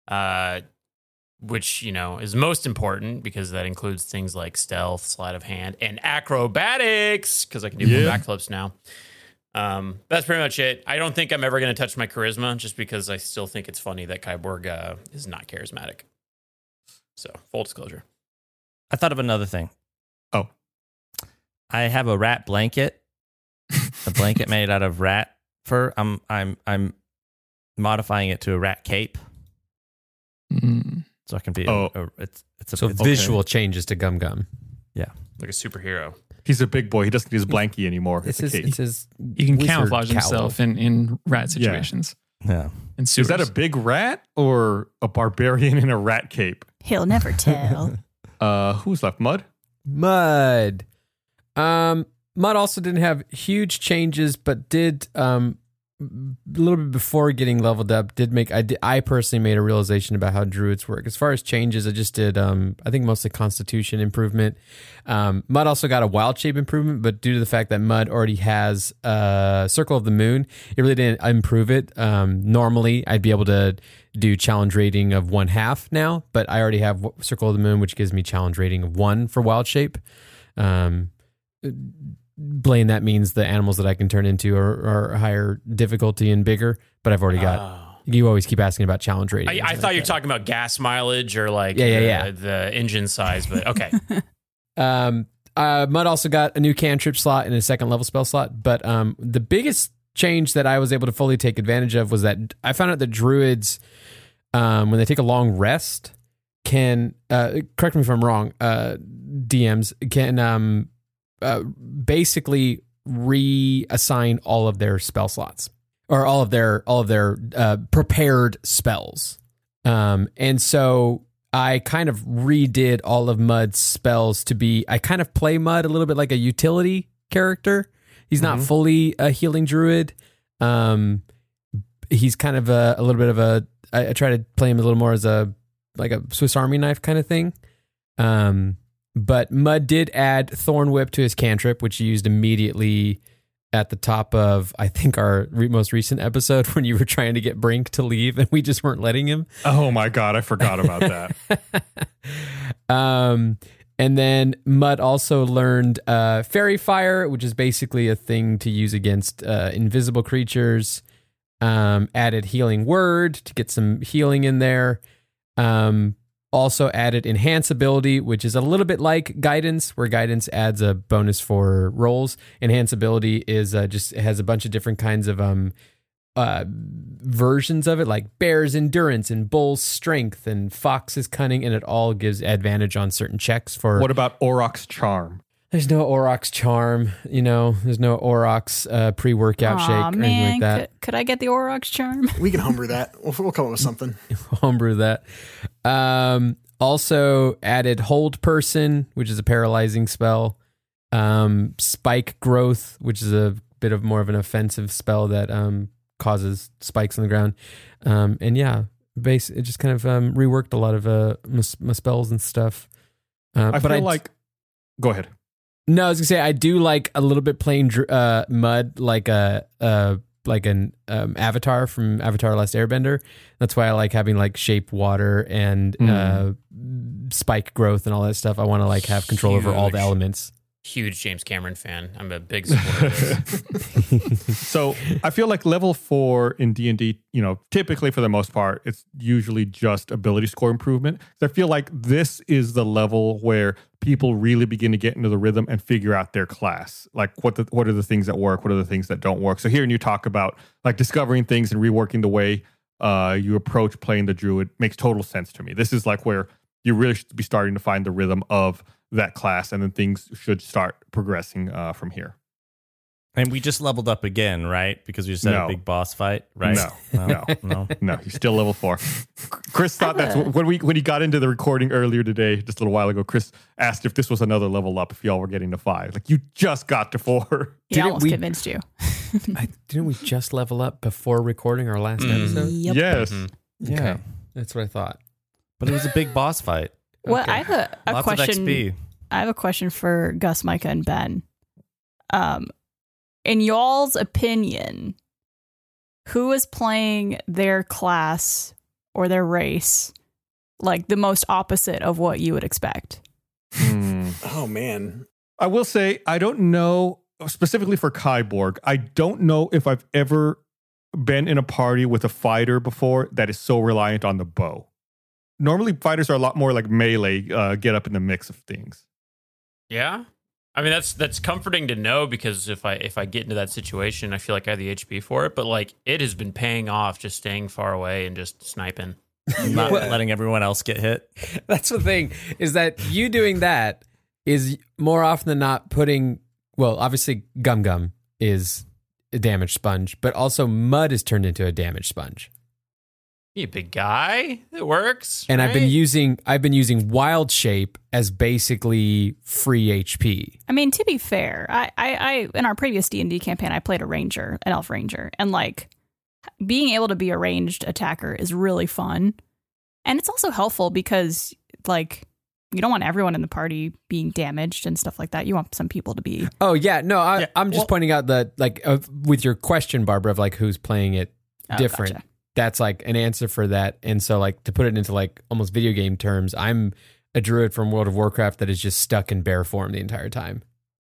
Speaker 6: which is most important because that includes things like stealth, sleight of hand, and acrobatics because I can do more backflips now. That's pretty much it. I don't think I'm ever going to touch my charisma just because I still think it's funny that Kyborg is not charismatic. So full disclosure.
Speaker 9: I thought of another thing.
Speaker 3: Oh,
Speaker 9: I have a rat blanket. A blanket made out of rat fur. I'm modifying it to a rat cape. So I can be. It's
Speaker 4: visual changes to Gum.
Speaker 9: Yeah,
Speaker 6: like a superhero.
Speaker 3: he's a big boy. He doesn't need his blankie anymore.
Speaker 4: It's his
Speaker 7: you can camouflage himself in rat situations.
Speaker 9: Yeah.
Speaker 7: And
Speaker 3: is that a big rat or a barbarian in a rat cape?
Speaker 5: He'll never tell.
Speaker 3: Who's left? Mud.
Speaker 4: Mud also didn't have huge changes, but did a little bit before getting leveled up. I personally made a realization about how druids work. As far as changes, I just did I think mostly Constitution improvement. Mud also got a wild shape improvement, but due to the fact that Mud already has Circle of the Moon, it really didn't improve it. Normally, I'd be able to do challenge rating of 1/2 now, but I already have Circle of the Moon, which gives me challenge rating of 1 for wild shape. Blaine, that means the animals that I can turn into are higher difficulty and bigger, but I've already got. You always keep asking about challenge rating.
Speaker 6: I thought you were talking about gas mileage or like the engine size, but okay.
Speaker 4: Mud also got a new cantrip slot and a second level spell slot, but the biggest change that I was able to fully take advantage of was that I found out that druids, when they take a long rest, can correct me if I'm wrong, DMs can basically reassign all of their spell slots or all of their prepared spells. And so I kind of redid all of Mud's spells to be, I kind of play Mud a little bit like a utility character. He's not fully a healing druid. He's kind of a little bit of I try to play him a little more as a Swiss Army knife kind of thing. But Mud did add Thorn Whip to his cantrip, which he used immediately at the top of, I think, our most recent episode when you were trying to get Brink to leave and we just weren't letting him.
Speaker 3: Oh my God, I forgot about that.
Speaker 4: And then Mud also learned Fairy Fire, which is basically a thing to use against invisible creatures. Added Healing Word to get some healing in there. Also added Enhance Ability, which is a little bit like Guidance, where Guidance adds a bonus for rolls. Enhance Ability is just, it has a bunch of different kinds of versions of it, like Bear's Endurance and Bull's Strength and Fox's Cunning, and it all gives advantage on certain checks for...
Speaker 3: What about Auroch's Charm?
Speaker 4: There's no Auroch's Charm, there's no Auroch's pre-workout shake or anything like that.
Speaker 5: Could I get the Auroch's Charm?
Speaker 10: We can homebrew that. We'll come up with something.
Speaker 4: Homebrew that. Also added Hold Person, which is a paralyzing spell. Spike Growth, which is a bit of more of an offensive spell that causes spikes on the ground. And yeah, it just kind of reworked a lot of my spells and stuff.
Speaker 3: I feel like... Go ahead.
Speaker 4: No, I was gonna say I do like a little bit playing Mud like an Avatar from Avatar: Last Airbender. That's why I like having like Shape Water and Spike Growth and all that stuff. I want to have control over all the elements.
Speaker 6: Huge James Cameron fan. I'm a big supporter of this.
Speaker 3: So I feel like level 4 in D&D, typically for the most part, it's usually just ability score improvement. So I feel like this is the level where people really begin to get into the rhythm and figure out their class. Like what are the things that work? What are the things that don't work? So hearing you talk about like discovering things and reworking the way you approach playing the druid makes total sense to me. This is like where you really should be starting to find the rhythm of that class, and then things should start progressing from here.
Speaker 9: And we just leveled up again, right? Because we just had a big boss fight, right?
Speaker 3: No. He's still level 4. Chris thought that's when he got into the recording earlier today, just a little while ago. Chris asked if this was another level up, if y'all were getting to 5. Like, you just got to 4.
Speaker 5: He almost convinced you.
Speaker 4: Didn't we just level up before recording our last episode?
Speaker 5: Yep.
Speaker 3: Yes.
Speaker 4: Yeah, okay. That's what I thought.
Speaker 9: But it was a big boss fight.
Speaker 5: Well, I have a
Speaker 9: Lots
Speaker 5: question.
Speaker 9: Of XP.
Speaker 5: I have a question for Gus, Micah, and Ben. In y'all's opinion, who is playing their class or their race like the most opposite of what you would expect?
Speaker 10: Oh, man.
Speaker 3: I will say, I don't know, specifically for Kyborg, I don't know if I've ever been in a party with a fighter before that is so reliant on the bow. Normally, fighters are a lot more like melee, get up in the mix of things.
Speaker 6: Yeah, I mean that's comforting to know, because if I get into that situation, I feel like I have the HP for it. But like, it has been paying off just staying far away and just sniping,
Speaker 9: not letting everyone else get hit.
Speaker 4: That's the thing, is that you doing that is more often than not putting. Well, obviously, Gum is a damage sponge, but also Mud is turned into a damage sponge.
Speaker 6: You big guy. It works.
Speaker 4: And
Speaker 6: right?
Speaker 4: I've been using Wild Shape as basically free HP.
Speaker 5: I mean, to be fair, I in our previous D&D campaign, I played an elf ranger, and like being able to be a ranged attacker is really fun. And it's also helpful because like you don't want everyone in the party being damaged and stuff like that. You want some people to be.
Speaker 4: Oh yeah, no, I'm just pointing out that like with your question, Barbara, of like who's playing it different.
Speaker 5: Gotcha.
Speaker 4: That's like an answer for that. And so like to put it into like almost video game terms, I'm a druid from World of Warcraft that is just stuck in bear form the entire time.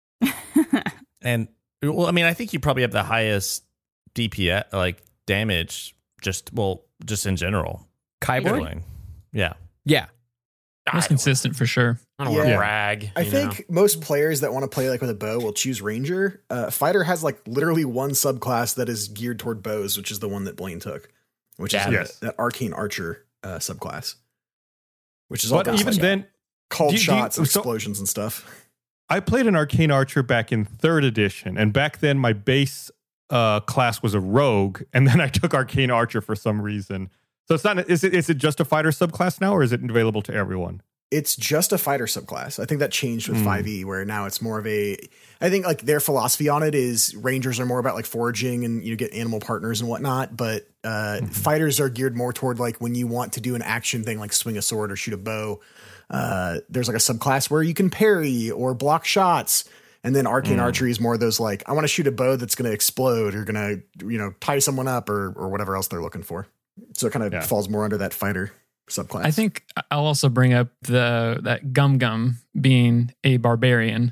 Speaker 9: And well, I mean, I think you probably have the highest DPS, like damage, just in general.
Speaker 4: Kyborg?
Speaker 9: Yeah.
Speaker 4: Yeah.
Speaker 7: Most consistent for sure.
Speaker 6: I don't want to brag.
Speaker 10: I think most players that want to play like with a bow will choose Ranger. Fighter has like literally one subclass that is geared toward bows, which is the one that Blaine took, which is that Arcane Archer subclass, which is all
Speaker 3: But even then,
Speaker 10: called shots, and explosions and stuff.
Speaker 3: I played an Arcane Archer back in 3rd edition, and back then my base class was a rogue, and then I took Arcane Archer for some reason. So it's not. Is it just a fighter subclass now, or is it available to everyone?
Speaker 10: It's just a fighter subclass. I think that changed with 5e, where now it's more of a. I think like their philosophy on it is Rangers are more about like foraging and you get animal partners and whatnot, but fighters are geared more toward like when you want to do an action thing like swing a sword or shoot a bow. There's like a subclass where you can parry or block shots. And then Arcane Archery is more of those like I want to shoot a bow that's going to explode or going to tie someone up or whatever else they're looking for. So it kind of falls more under that fighter subclass.
Speaker 7: I think I'll also bring up that Gum being a barbarian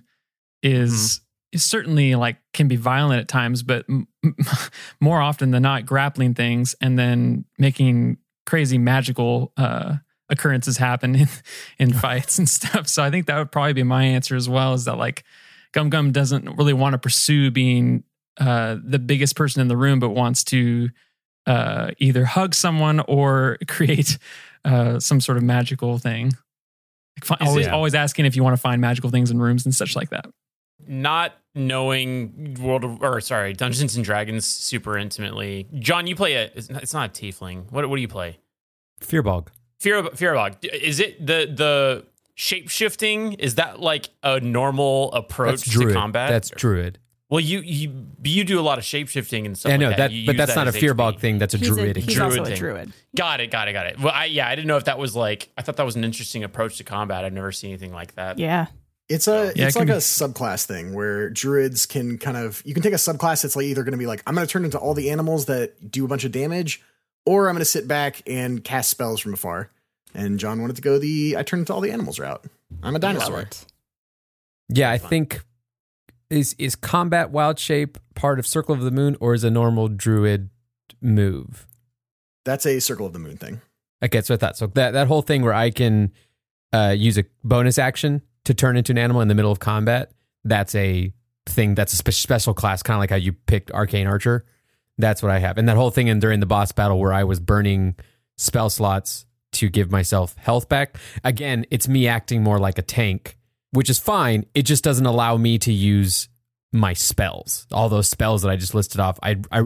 Speaker 7: is certainly like can be violent at times, but more often than not grappling things and then making crazy magical occurrences happen in fights and stuff. So I think that would probably be my answer as well, is that like Gum doesn't really want to pursue being the biggest person in the room, but wants to either hug someone or create some sort of magical thing. Like always asking if you want to find magical things in rooms and such like that.
Speaker 6: Not knowing Dungeons and Dragons super intimately. John, you play it's not a tiefling. What do you play?
Speaker 4: Fearbog.
Speaker 6: Fearbog. Is it the shape shifting? Is that like a normal approach to combat?
Speaker 4: That's druid.
Speaker 6: Well, you do a lot of shape shifting and stuff.
Speaker 4: Yeah, no,
Speaker 6: like that.
Speaker 4: But that's not a Fearbog thing. That's a druidic.
Speaker 5: He's also a druid.
Speaker 6: Got it. Well, I didn't know if that was like. I thought that was an interesting approach to combat. I've never seen anything like that.
Speaker 5: Yeah.
Speaker 10: It's like a subclass thing where druids can you can take a subclass that's like either going to be like, I'm going to turn into all the animals that do a bunch of damage, or I'm going to sit back and cast spells from afar. And John wanted to go I turn into all the animals route. I'm a dinosaur.
Speaker 4: Yeah, I think is combat wild shape part of Circle of the Moon, or is a normal druid move?
Speaker 10: That's a Circle of the Moon thing.
Speaker 4: Okay, so I thought so. That whole thing where I can use a bonus action to turn into an animal in the middle of combat, that's a thing. That's a special class, kind of like how you picked Arcane Archer. That's what I have. And that whole thing during the boss battle where I was burning spell slots to give myself health back. Again, it's me acting more like a tank, which is fine. It just doesn't allow me to use my spells. All those spells that I just listed off.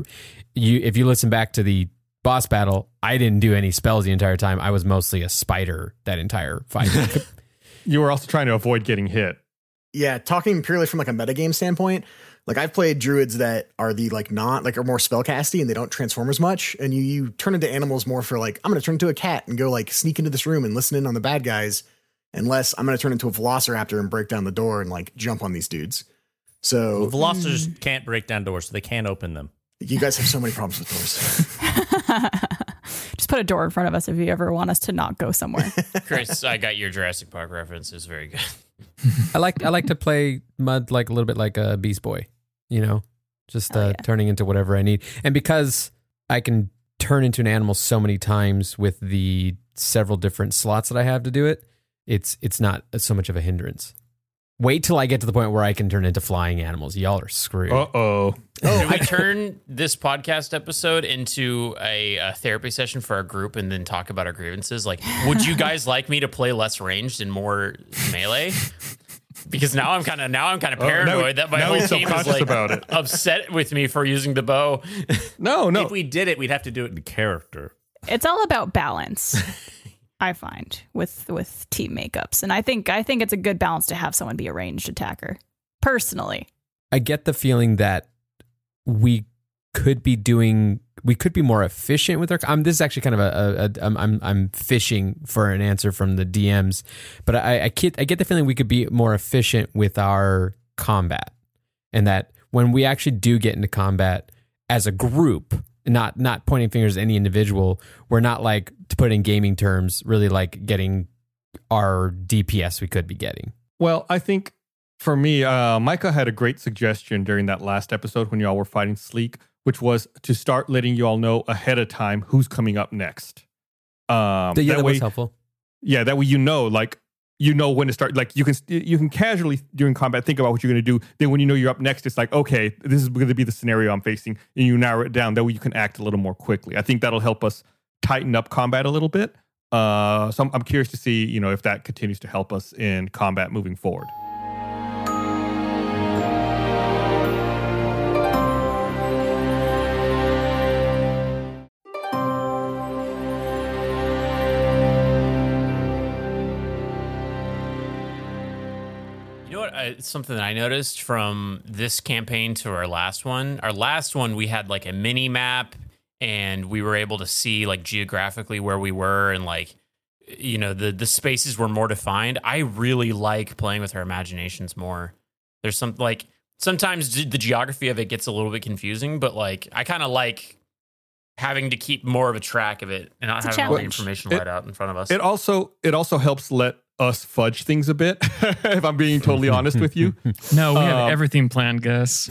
Speaker 4: If you listen back to the boss battle, I didn't do any spells the entire time. I was mostly a spider that entire fight.
Speaker 3: You were also trying to avoid getting hit.
Speaker 10: Yeah, talking purely from like a metagame standpoint, like I've played druids that are are more spellcasty and they don't transform as much. And you turn into animals more for like, I'm going to turn into a cat and go like sneak into this room and listen in on the bad guys. Unless I'm going to turn into a velociraptor and break down the door and like jump on these dudes. So
Speaker 9: velociraptors can't break down doors, so they can't open them.
Speaker 10: You guys have so many problems with doors.
Speaker 5: Just put a door in front of us if you ever want us to not go somewhere.
Speaker 6: Chris, I got your Jurassic Park reference. It's very good.
Speaker 4: I like to play mud like a little bit like a Beast Boy, just turning into whatever I need. And because I can turn into an animal so many times with the several different slots that I have to do it, it's not so much of a hindrance. Wait till I get to the point where I can turn into flying animals. Y'all are screwed.
Speaker 3: Uh-oh.
Speaker 6: Did we turn this podcast episode into a therapy session for our group and then talk about our grievances? Like, would you guys like me to play less ranged and more melee? Because now I'm kind of paranoid that my whole team is like upset with me for using the bow.
Speaker 3: No.
Speaker 9: If we did it, we'd have to do it in character.
Speaker 5: It's all about balance. I find with team makeups, and I think it's a good balance to have someone be a ranged attacker. Personally,
Speaker 4: I get the feeling that we could be more efficient with our. This is actually kind of I'm fishing for an answer from the DMs, but I get the feeling we could be more efficient with our combat, and that when we actually do get into combat as a group, not pointing fingers at any individual, we're not, like, to put it in gaming terms, really like getting our DPS we could be getting.
Speaker 3: Well, I think for me, Micah had a great suggestion during that last episode when y'all were fighting Sleek, which was to start letting you all know ahead of time who's coming up next.
Speaker 4: That
Speaker 3: way,
Speaker 4: was helpful.
Speaker 3: Yeah, that way you know when to start. Like, you can casually during combat think about what you're going to do. Then when you know you're up next, it's like, okay, this is going to be the scenario I'm facing, and you narrow it down. That way you can act a little more quickly. I think that'll help us tighten up combat a little bit. So I'm curious to see, if that continues to help us in combat moving forward.
Speaker 6: Something that I noticed from this campaign to our last one. Our last one, we had like a mini map, and we were able to see like geographically where we were, and like, the spaces were more defined. I really like playing with our imaginations more. There's some, like, sometimes the geography of it gets a little bit confusing, but like, I kind of like having to keep more of a track of it and not having all the information right out in front of us.
Speaker 3: It also helps let us fudge things a bit, if I'm being totally honest with you.
Speaker 7: No, we have everything planned, Gus.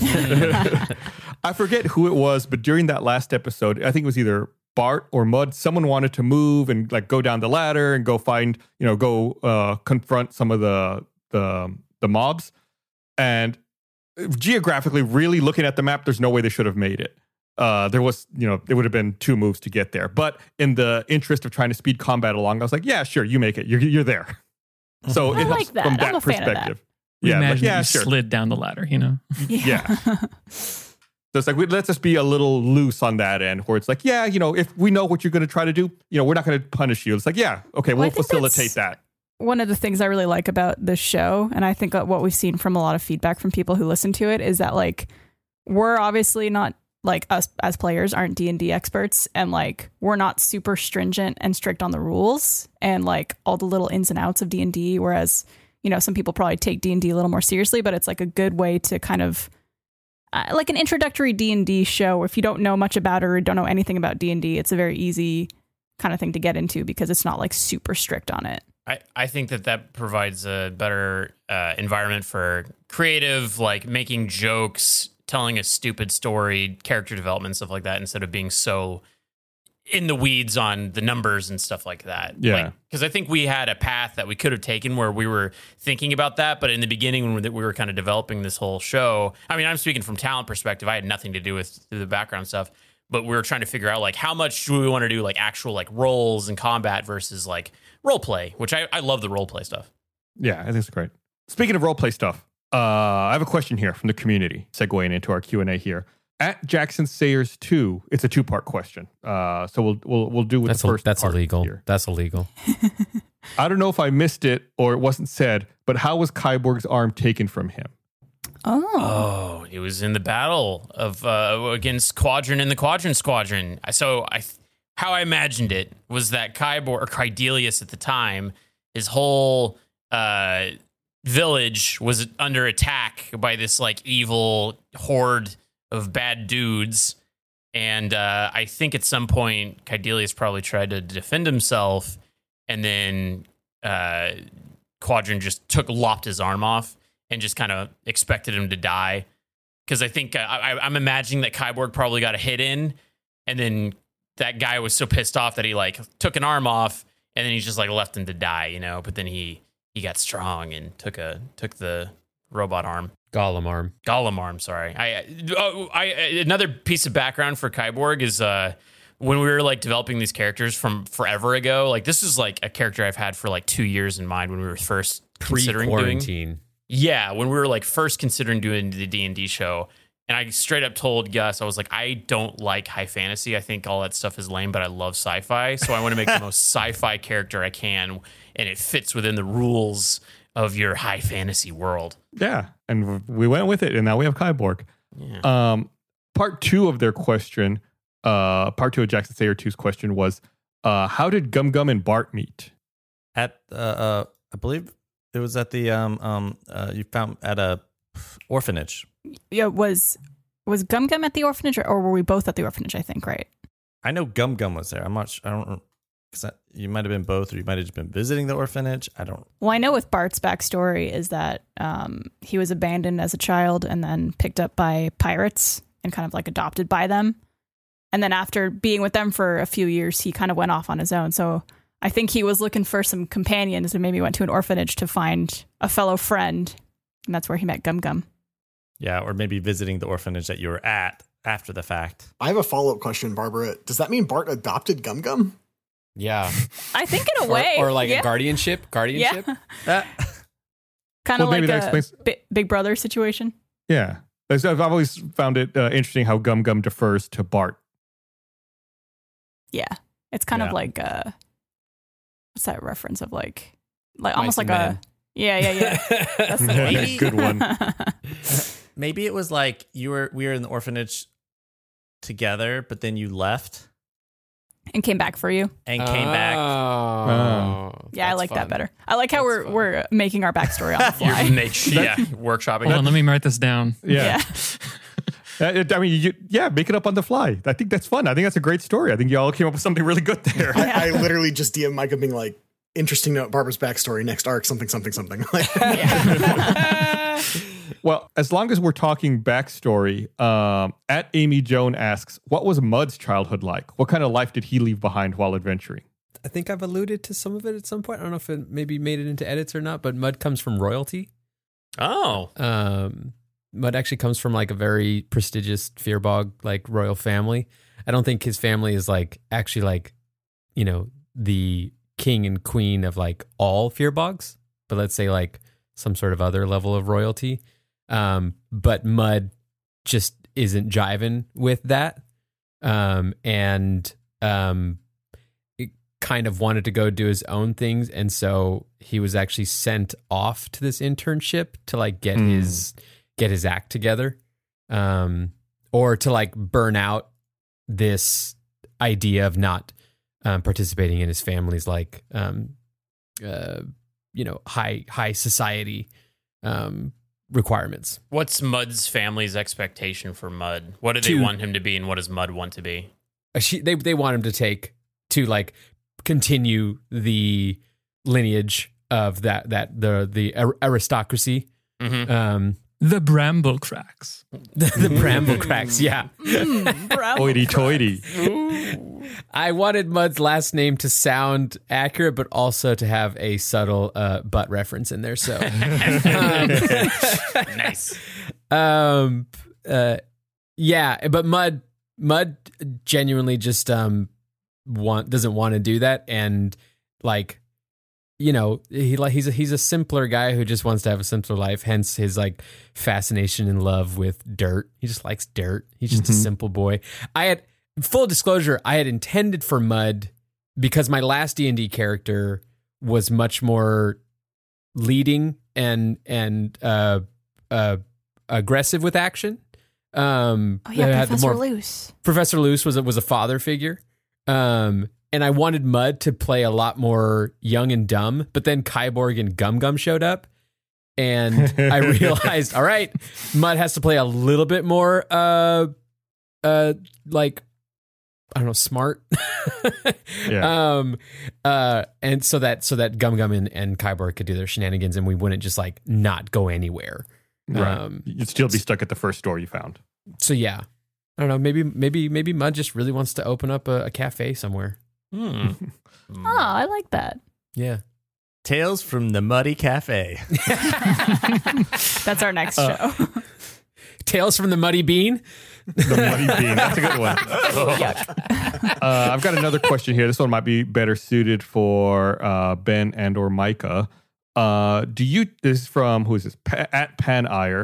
Speaker 3: I forget who it was, but during that last episode, I think it was either Bart or Mud, someone wanted to move and like go down the ladder and go find, confront some of the mobs. And geographically, really looking at the map, there's no way they should have made it. There was, it would have been 2 moves to get there. But in the interest of trying to speed combat along, I was like, yeah, sure, you make it. You're there. So it helps from that perspective.
Speaker 7: We
Speaker 3: Yeah,
Speaker 7: imagine
Speaker 3: like,
Speaker 7: you
Speaker 3: sure.
Speaker 7: slid down the ladder,
Speaker 3: Yeah. So it's like, let's just be a little loose on that end, where it's like, yeah, if we know what you're going to try to do, we're not going to punish you. It's like, yeah, okay, we'll facilitate that.
Speaker 5: One of the things I really like about this show, and I think what we've seen from a lot of feedback from people who listen to it, is that like, we're obviously not, like, us as players aren't D&D experts, and like, we're not super stringent and strict on the rules and like all the little ins and outs of D&D, whereas some people probably take D&D a little more seriously, but it's like a good way to kind of like an introductory D&D show. If you don't know much about it or don't know anything about D&D, it's a very easy kind of thing to get into because it's not like super strict on it.
Speaker 6: I think that provides a better environment for creative, like making jokes, telling a stupid story, character development, stuff like that, instead of being so in the weeds on the numbers and stuff like that.
Speaker 3: Yeah.
Speaker 6: Because I think we had a path that we could have taken where we were thinking about that, but in the beginning when we were kind of developing this whole show, I mean, I'm speaking from talent perspective, I had nothing to do with the background stuff, but we were trying to figure out like how much do we want to do like actual like roles and combat versus like role play, which I love the role play stuff.
Speaker 3: Yeah, I think it's great. Speaking of role play stuff, I have a question here from the community, segueing into our Q&A here. At Jackson Sayers 2, it's a 2-part question. So we'll do with the first
Speaker 4: that's
Speaker 3: part
Speaker 4: illegal.
Speaker 3: here.
Speaker 4: That's illegal.
Speaker 3: I don't know if I missed it or it wasn't said, but how was Kyborg's arm taken from him?
Speaker 6: Oh, it was in the battle of against Quadrant and the Quadrant Squadron. How I imagined it was that Kyborg, or Cydelius at the time, his whole village was under attack by this like evil horde of bad dudes, and I think at some point Cydelius probably tried to defend himself, and then Quadrant just lopped his arm off and just kind of expected him to die, because I think I'm imagining that Kyborg probably got a hit in, and then that guy was so pissed off that he like took an arm off, and then he just like left him to die, but then he got strong and took the robot arm.
Speaker 4: Gollum arm,
Speaker 6: sorry. Another piece of background for Kyborg is when we were like developing these characters from forever ago, like this is like a character I've had for like 2 years in mind when we were first considering doing.
Speaker 4: Pre-quarantine.
Speaker 6: Yeah, when we were like first considering doing the D&D show, And I straight up told Gus, I was like, I don't like high fantasy. I think all that stuff is lame, but I love sci-fi. So I want to make the most sci-fi character I can, and it fits within the rules of your high fantasy world.
Speaker 3: Yeah, and we went with it, and now we have Kyborg.
Speaker 6: Yeah.
Speaker 3: Part 2 of their question, part 2 of Jackson Sayer 2's question was, how did Gum Gum and Bart meet?
Speaker 9: At I believe it was at the you found at a orphanage.
Speaker 5: Yeah, was Gum Gum at the orphanage, or were we both at the orphanage? I think, right?
Speaker 9: I know Gum Gum was there. I'm not sure. I don't. Because you might have been both, or you might have just been visiting the orphanage. I don't.
Speaker 5: Well, I know with Bart's backstory is that he was abandoned as a child and then picked up by pirates and kind of like adopted by them. And then after being with them for a few years, he kind of went off on his own. So I think he was looking for some companions and maybe went to an orphanage to find a fellow friend. And that's where he met Gum Gum.
Speaker 9: Yeah, or maybe visiting the orphanage that you were at after the fact.
Speaker 10: I have a follow-up question, Barbara. Does that mean Bart adopted Gum Gum?
Speaker 4: Yeah.
Speaker 5: I think in a way.
Speaker 4: Or like
Speaker 5: yeah.
Speaker 4: a guardianship.
Speaker 5: Yeah.
Speaker 4: Uh,
Speaker 5: Kind of
Speaker 3: Well, maybe
Speaker 5: like
Speaker 3: that
Speaker 5: a
Speaker 3: explains-
Speaker 5: Big Brother situation.
Speaker 3: Yeah. I've always found it interesting how Gum Gum defers to Bart.
Speaker 5: Yeah. It's kind of
Speaker 9: Yeah.
Speaker 5: like what's that reference of like almost
Speaker 4: Mice
Speaker 5: like
Speaker 4: and Men.
Speaker 5: Yeah. That's the
Speaker 3: Yeah, good one.
Speaker 9: Maybe it was like we were in the orphanage together, but then you left
Speaker 5: And came back for you.
Speaker 9: and came back.
Speaker 4: Oh,
Speaker 5: Yeah, I
Speaker 4: that's
Speaker 5: like that
Speaker 4: fun.
Speaker 5: better. I like how
Speaker 4: That's fun.
Speaker 5: we're making our backstory on the fly.
Speaker 6: Workshopping.
Speaker 7: Hold on, let me write this down.
Speaker 3: Yeah. I mean, make it up on the fly. I think that's fun. I think that's a great story. I think you all came up with something really good there.
Speaker 10: I literally just DM Micah being like, interesting note, Barbara's backstory, next arc, something. Like,
Speaker 3: Well, as long as we're talking backstory, at Amy Joan asks, what was Mud's childhood like? What kind of life did he leave behind while adventuring?
Speaker 4: I think I've alluded to some of it at some point. I don't know if it maybe made it into edits or not, but Mud comes from royalty.
Speaker 6: Oh.
Speaker 4: Mud actually comes from like a very prestigious Fearbog like royal family. I don't think his family is like actually like, you know, the king and queen of like all Fearbogs, but let's say like some sort of other level of royalty. But Mud just isn't jiving with that. It kind of wanted to go do his own things. And so he was actually sent off to this internship to like get his act together. Or to like burn out this idea of not participating in his family's like high society requirements.
Speaker 6: What's Mud's family's expectation for Mud? What do they want him to be, and what does Mud want to be?
Speaker 4: They want him to like continue the lineage of the aristocracy.
Speaker 6: Mm-hmm.
Speaker 7: The Bramble Cracks.
Speaker 4: The Bramble Cracks, yeah.
Speaker 3: Hoity-toity.
Speaker 4: I wanted Mud's last name to sound accurate, but also to have a subtle butt reference in there. So
Speaker 6: Nice.
Speaker 4: Yeah, but Mud genuinely just doesn't want to do that, and like, you know, he's a simpler guy who just wants to have a simpler life. Hence his like fascination and love with dirt. He just likes dirt. He's just a simple boy. Full disclosure, I had intended for Mud because my last D&D character was much more leading and aggressive with action.
Speaker 5: Professor Loose.
Speaker 4: Professor Loose was a father figure. And I wanted Mud to play a lot more young and dumb, but then Kyborg and Gum Gum showed up, and I realized, all right, Mud has to play a little bit more, like, I don't know, smart.
Speaker 3: Yeah.
Speaker 4: And so that Gum Gum and Kyborg could do their shenanigans, and we wouldn't just like not go anywhere.
Speaker 3: Right. You'd still be stuck at the first door you found.
Speaker 4: So yeah, I don't know. Maybe Mud just really wants to open up a cafe somewhere.
Speaker 5: Oh, I like that.
Speaker 4: Yeah.
Speaker 9: Tales from the Muddy Cafe.
Speaker 5: That's our next show.
Speaker 4: Tales from the Muddy Bean.
Speaker 3: The Muddy Bean. That's a good one. I've got another question here. This one might be better suited for Ben and or Micah. This is from, who is this? At Pan Ire.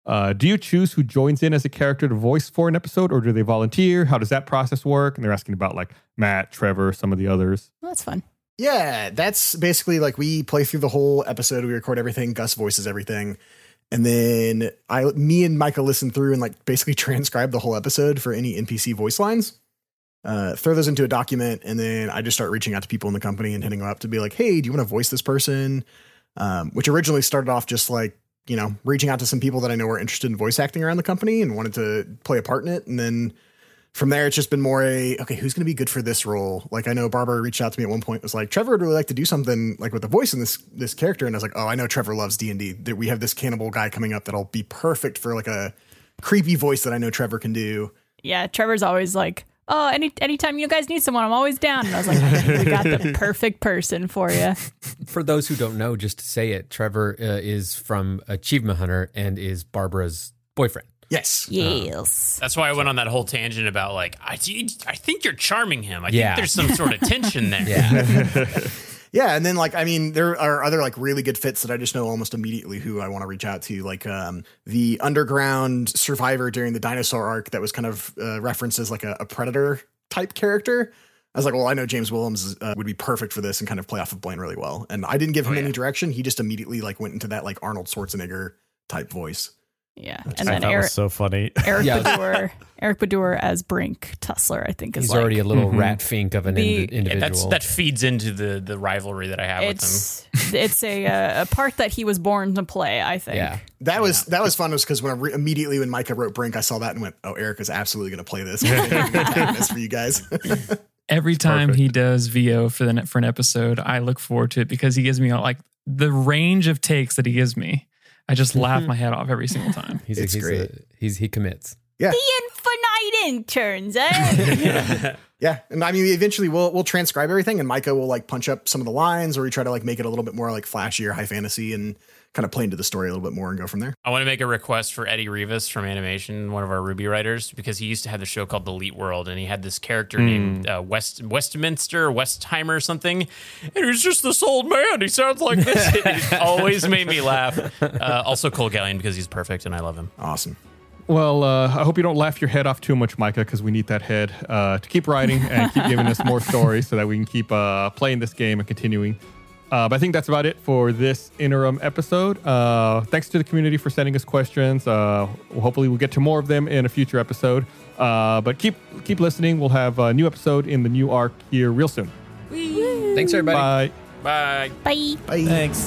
Speaker 3: Do you choose who joins in as a character to voice for an episode, or do they volunteer? How does that process work? And they're asking about like Matt, Trevor, some of the others.
Speaker 5: Well, that's fun.
Speaker 10: Yeah, that's basically like we play through the whole episode. We record everything. Gus voices everything. And then me and Micah listen through and like basically transcribe the whole episode for any NPC voice lines. Throw those into a document, and then I just start reaching out to people in the company and hitting them up to be like, hey, do you want to voice this person? Which originally started off just like, you know, reaching out to some people that I know were interested in voice acting around the company and wanted to play a part in it. And then from there, it's just been more okay, who's going to be good for this role? Like, I know Barbara reached out to me at one point, was like, Trevor would really like to do something like with the voice in this character. And I was like, oh, I know Trevor loves D&D. That we have this cannibal guy coming up that'll be perfect for like a creepy voice that I know Trevor can do.
Speaker 5: Yeah, Trevor's always like, oh, anytime you guys need someone, I'm always down. And I was like, we got the perfect person for you.
Speaker 4: For those who don't know, just to say it, Trevor is from Achievement Hunter and is Barbara's boyfriend.
Speaker 10: Yes.
Speaker 5: Yes.
Speaker 6: That's why I went on that whole tangent about like, I think you're charming him. I think there's some sort of tension there.
Speaker 4: Yeah.
Speaker 10: Yeah, and then like, I mean, there are other like really good fits that I just know almost immediately who I want to reach out to, like the underground survivor during the dinosaur arc that was kind of referenced as like a predator type character. I was like, well, I know James Willems would be perfect for this and kind of play off of Blaine really well. And I didn't give him any direction. He just immediately like went into that like Arnold Schwarzenegger type voice.
Speaker 5: Yeah,
Speaker 9: Which
Speaker 5: and
Speaker 9: I
Speaker 5: then
Speaker 9: thought was so funny.
Speaker 5: Eric Badur as Brink Tussler, I think is
Speaker 4: he's
Speaker 5: like,
Speaker 4: already a little rat fink of an individual.
Speaker 6: That feeds into the rivalry that I have with him.
Speaker 5: It's a part that he was born to play, I think.
Speaker 4: Yeah.
Speaker 10: That was fun, was because when immediately when Micah wrote Brink, I saw that and went, oh, Eric is absolutely going to play this. This for you guys.
Speaker 7: Every time he does VO for an episode, I look forward to it because he gives me like the range of takes that he gives me. I just laugh my head off every single time.
Speaker 4: He's great. He commits.
Speaker 10: Yeah.
Speaker 5: The infinite interns, eh?
Speaker 10: Yeah. And I mean, eventually we'll transcribe everything and Micah will like punch up some of the lines, or we try to like make it a little bit more like flashy or high fantasy and kind of play into the story a little bit more and go from there.
Speaker 6: I want to make a request for Eddie Rivas from Animation, one of our Ruby writers, because he used to have the show called The Elite World, and he had this character named Westminster, Westheimer or something, and he was just this old man. He sounds like this. It always made me laugh. Also Cole Gallion, because he's perfect, and I love him.
Speaker 10: Awesome.
Speaker 3: Well, I hope you don't laugh your head off too much, Micah, because we need that head to keep writing and keep giving us more stories so that we can keep playing this game and continuing. But I think that's about it for this interim episode. Thanks to the community for sending us questions. Hopefully we'll get to more of them in a future episode. But keep listening. We'll have a new episode in the new arc here real soon.
Speaker 4: Whee! Thanks, everybody.
Speaker 6: Bye.
Speaker 5: Bye.
Speaker 10: Bye.
Speaker 9: Thanks.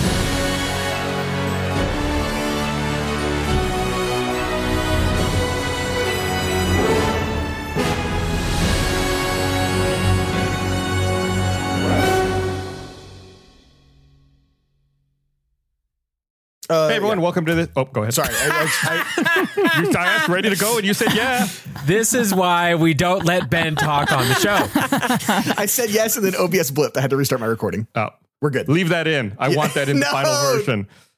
Speaker 3: Hey everyone, welcome to this. Oh, go ahead.
Speaker 10: Sorry.
Speaker 3: I asked ready to go and you said yeah.
Speaker 4: This is why we don't let Ben talk on the show.
Speaker 10: I said yes and then OBS blipped. I had to restart my recording.
Speaker 3: Oh,
Speaker 10: We're good.
Speaker 3: leave that in. I want that in the final version.